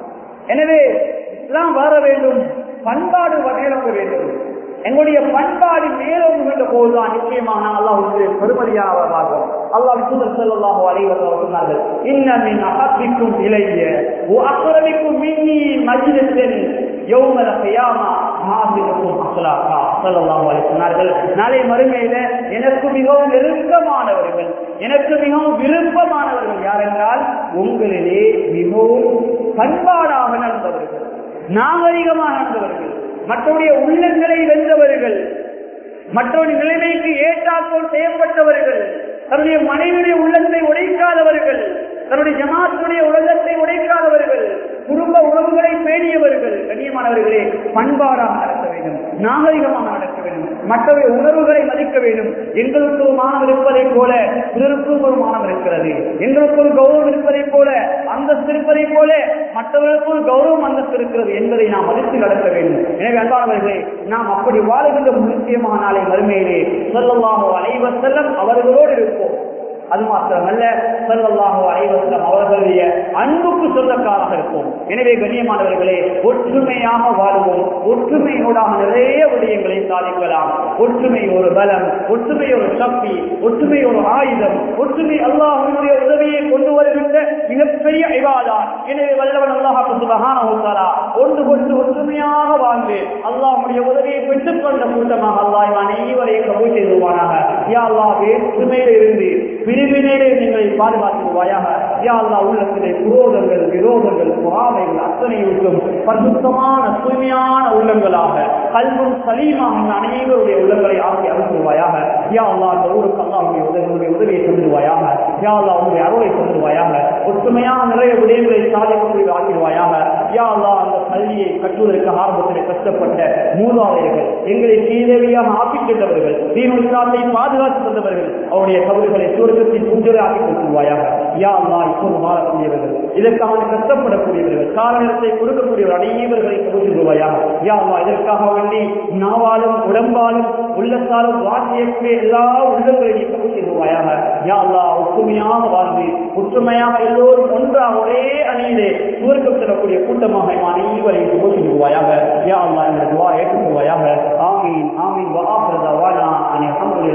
Speaker 1: எனவே இஸ்லாம் வர வேண்டும், பண்பாடு மேலோங்க வேண்டும். எங்களுடைய பண்பாடு மேலோங்குகின்ற போதுதான் நிச்சயமாக நாம் அல்லாஹ்வுக்கு பெருமதியானவர்களாகும். அல்லாஹ் தூதர் ஸல்லல்லாஹு அலைஹி வஸல்லம் சொன்னார்கள், இன்ன மின் அஹப்பிக்கும் இலைய வ அக்ரமிக்கும் மின்னி மஜ்லிஸன் யௌமல் கியாமா ஹாஃபிதுக்கும் அக்லாகா. ஸல்லல்லாஹு அலைஹி சொன்னார்கள், நாளை மறுமையில எனக்கு மிகவும் நெருக்கமானவர்கள், எனக்கு மிகவும் விருப்பமானவர்கள் யார் என்றால், உங்களிலே மிகவும் பண்பாடாக நடந்தவர்கள், நாகரிகமாக நடந்தவர்கள், மற்றவருடைய உள்ளங்களை வென்றவர்கள், மற்றவருடைய நிலைமைக்கு ஏற்றாற்போல் செய்யப்பட்டவர்கள், தன்னுடைய மனைவியுடைய உள்ளத்தை உடைக்காதவர்கள், தன்னுடைய ஜமாத்துடைய உள்ளத்தை உடைக்காதவர்கள், குடும்ப உறவுகளை பேணியவர்கள். கண்ணியமானவர்களே, பண்பாடாக நடக்க வேண்டும், நாகரிகமாக நடக்க வேண்டும், மற்றவருடைய உணர்வுகளை மதிக்க வேண்டும். எங்களுக்கு ஒரு மானம் இருப்பதை போல பிறருக்கும் ஒரு மானம் இருக்கிறது, எங்களுக்கு ஒரு கௌரவம் இருப்பதை போல அந்தஸ்து இருப்பதை போல மற்றவர்களுக்கு ஒரு கௌரவம் அந்தஸ்து இருக்கிறது என்பதை நாம் மதித்து நடக்க வேண்டும். எனவே அன்பானவர்களே, நாம் அப்படி வாழுகின்ற முக்கியமான நாளை மறுமையிலே ஸல்லல்லாஹு அலைஹி வஸல்லம் அவர்களோடு இருப்போம். அது மாத்திரமல்ல ஸல்லல்லாஹு அலைஹி வஸல்லம் அவர்களுடைய அன்புக்கு சொந்தக்காராக இருப்போம். எனவே கண்ணியமானவர்களே, ஒற்றுமையாக வாழ்வோம். ஒற்றுமையோடாக நிறைய விடயங்களை சாதிக்கலாம். ஒற்றுமை ஒரு பலம், ஒற்றுமை ஒரு சக்தி, ஒற்றுமை ஒரு ஆயுதம், ஒற்றுமை அல்லாஹ்வுடைய உதவியை கொண்டு வருகின்ற மிகப்பெரிய இபாதத். எனவே வல்லவன் அல்லாஹ் சுப்ஹானஹு வ தஆலா ஒன்று கொண்டு ஒற்றுமையாக வாழ்ந்து அல்லாஹ்வுடைய உதவியை பெற்றுக் கொண்ட கூட்டமாக அல்லாஹ் அனைவரையும் கபூல் செய்வானாக. யா அல்லாஹ், வேற்றுமையில் இருந்து பிரிவினையிலே நீங்களை பாதுகாத்துவாயாக. யா அல்லாஹ், உள்ளத்திலே குரோதங்கள், விரோதங்கள், பொறாமைகள் அத்தனையும் பரிசுத்தமான தூய்மையான உள்ளங்களாக கல்வும் சலீமாக அனைவருடைய உள்ளங்களை ஆக்கி அனுப்புவாயாக. யா அல்லாஹ், அந்த ஊருக்கு அல்லாஹ்வுடைய உதவியை தந்துடுவாயாக. யா அல்லாஹ், உங்களுடைய அருளை தந்துடுவாயாக. ஒற்றுமையான நிறைய விடயங்களை சாதிக்கக்கூடிய ஆக்கிடுவாயாக. யா அல்லாஹ், அந்த பள்ளியை கட்டுவதற்கு ஆரம்பத்தில் கஷ்டப்பட்ட மூதாதையர்கள், எங்களை சீதேவியாக ஆக்கிக் கொண்டவர்கள், தீனுல் இஸ்லாத்தை பாதுகாத்து தந்தவர்கள், அவருடைய கபர்களை சுவர்க்கத்தின் பூஜை ஆக்கிக் கொள்வாயாக. யா அல்லாஹ், இப்போது வாழக்கூடியவர்கள், இதற்காக கஷ்டப்படக்கூடியவர்கள், காரணத்தை கொடுக்கக்கூடியவர்கள் அனைவர்களை கபூல் செய்வாயாக. யா அல்லாஹ், இதற்காக வேண்டி நாவாலும் உடம்பாலும் உள்ளத்தாலும் வாசியக்கூடிய எல்லா உள்ளங்களையும் கபூல் செய்வாயாக. யா அல்லாஹ், ஒற்றுமையாக வாழ்ந்து ஒற்றுமையாக எல்லோரும் ஒன்றாக ஒரே அணியிலே சுவர்க்கம் செல்லக்கூடிய கூட்டமாக அனைவரையும் கபூல் செய்வாயாக. யா அல்லாஹ், இந்த துஆ ஏற்றுக்கொள்வாயாக. ஆமீன் ஆமீன். வஆஃபிரு தஅவானா அனில் ஹம்துலில்லாஹ்.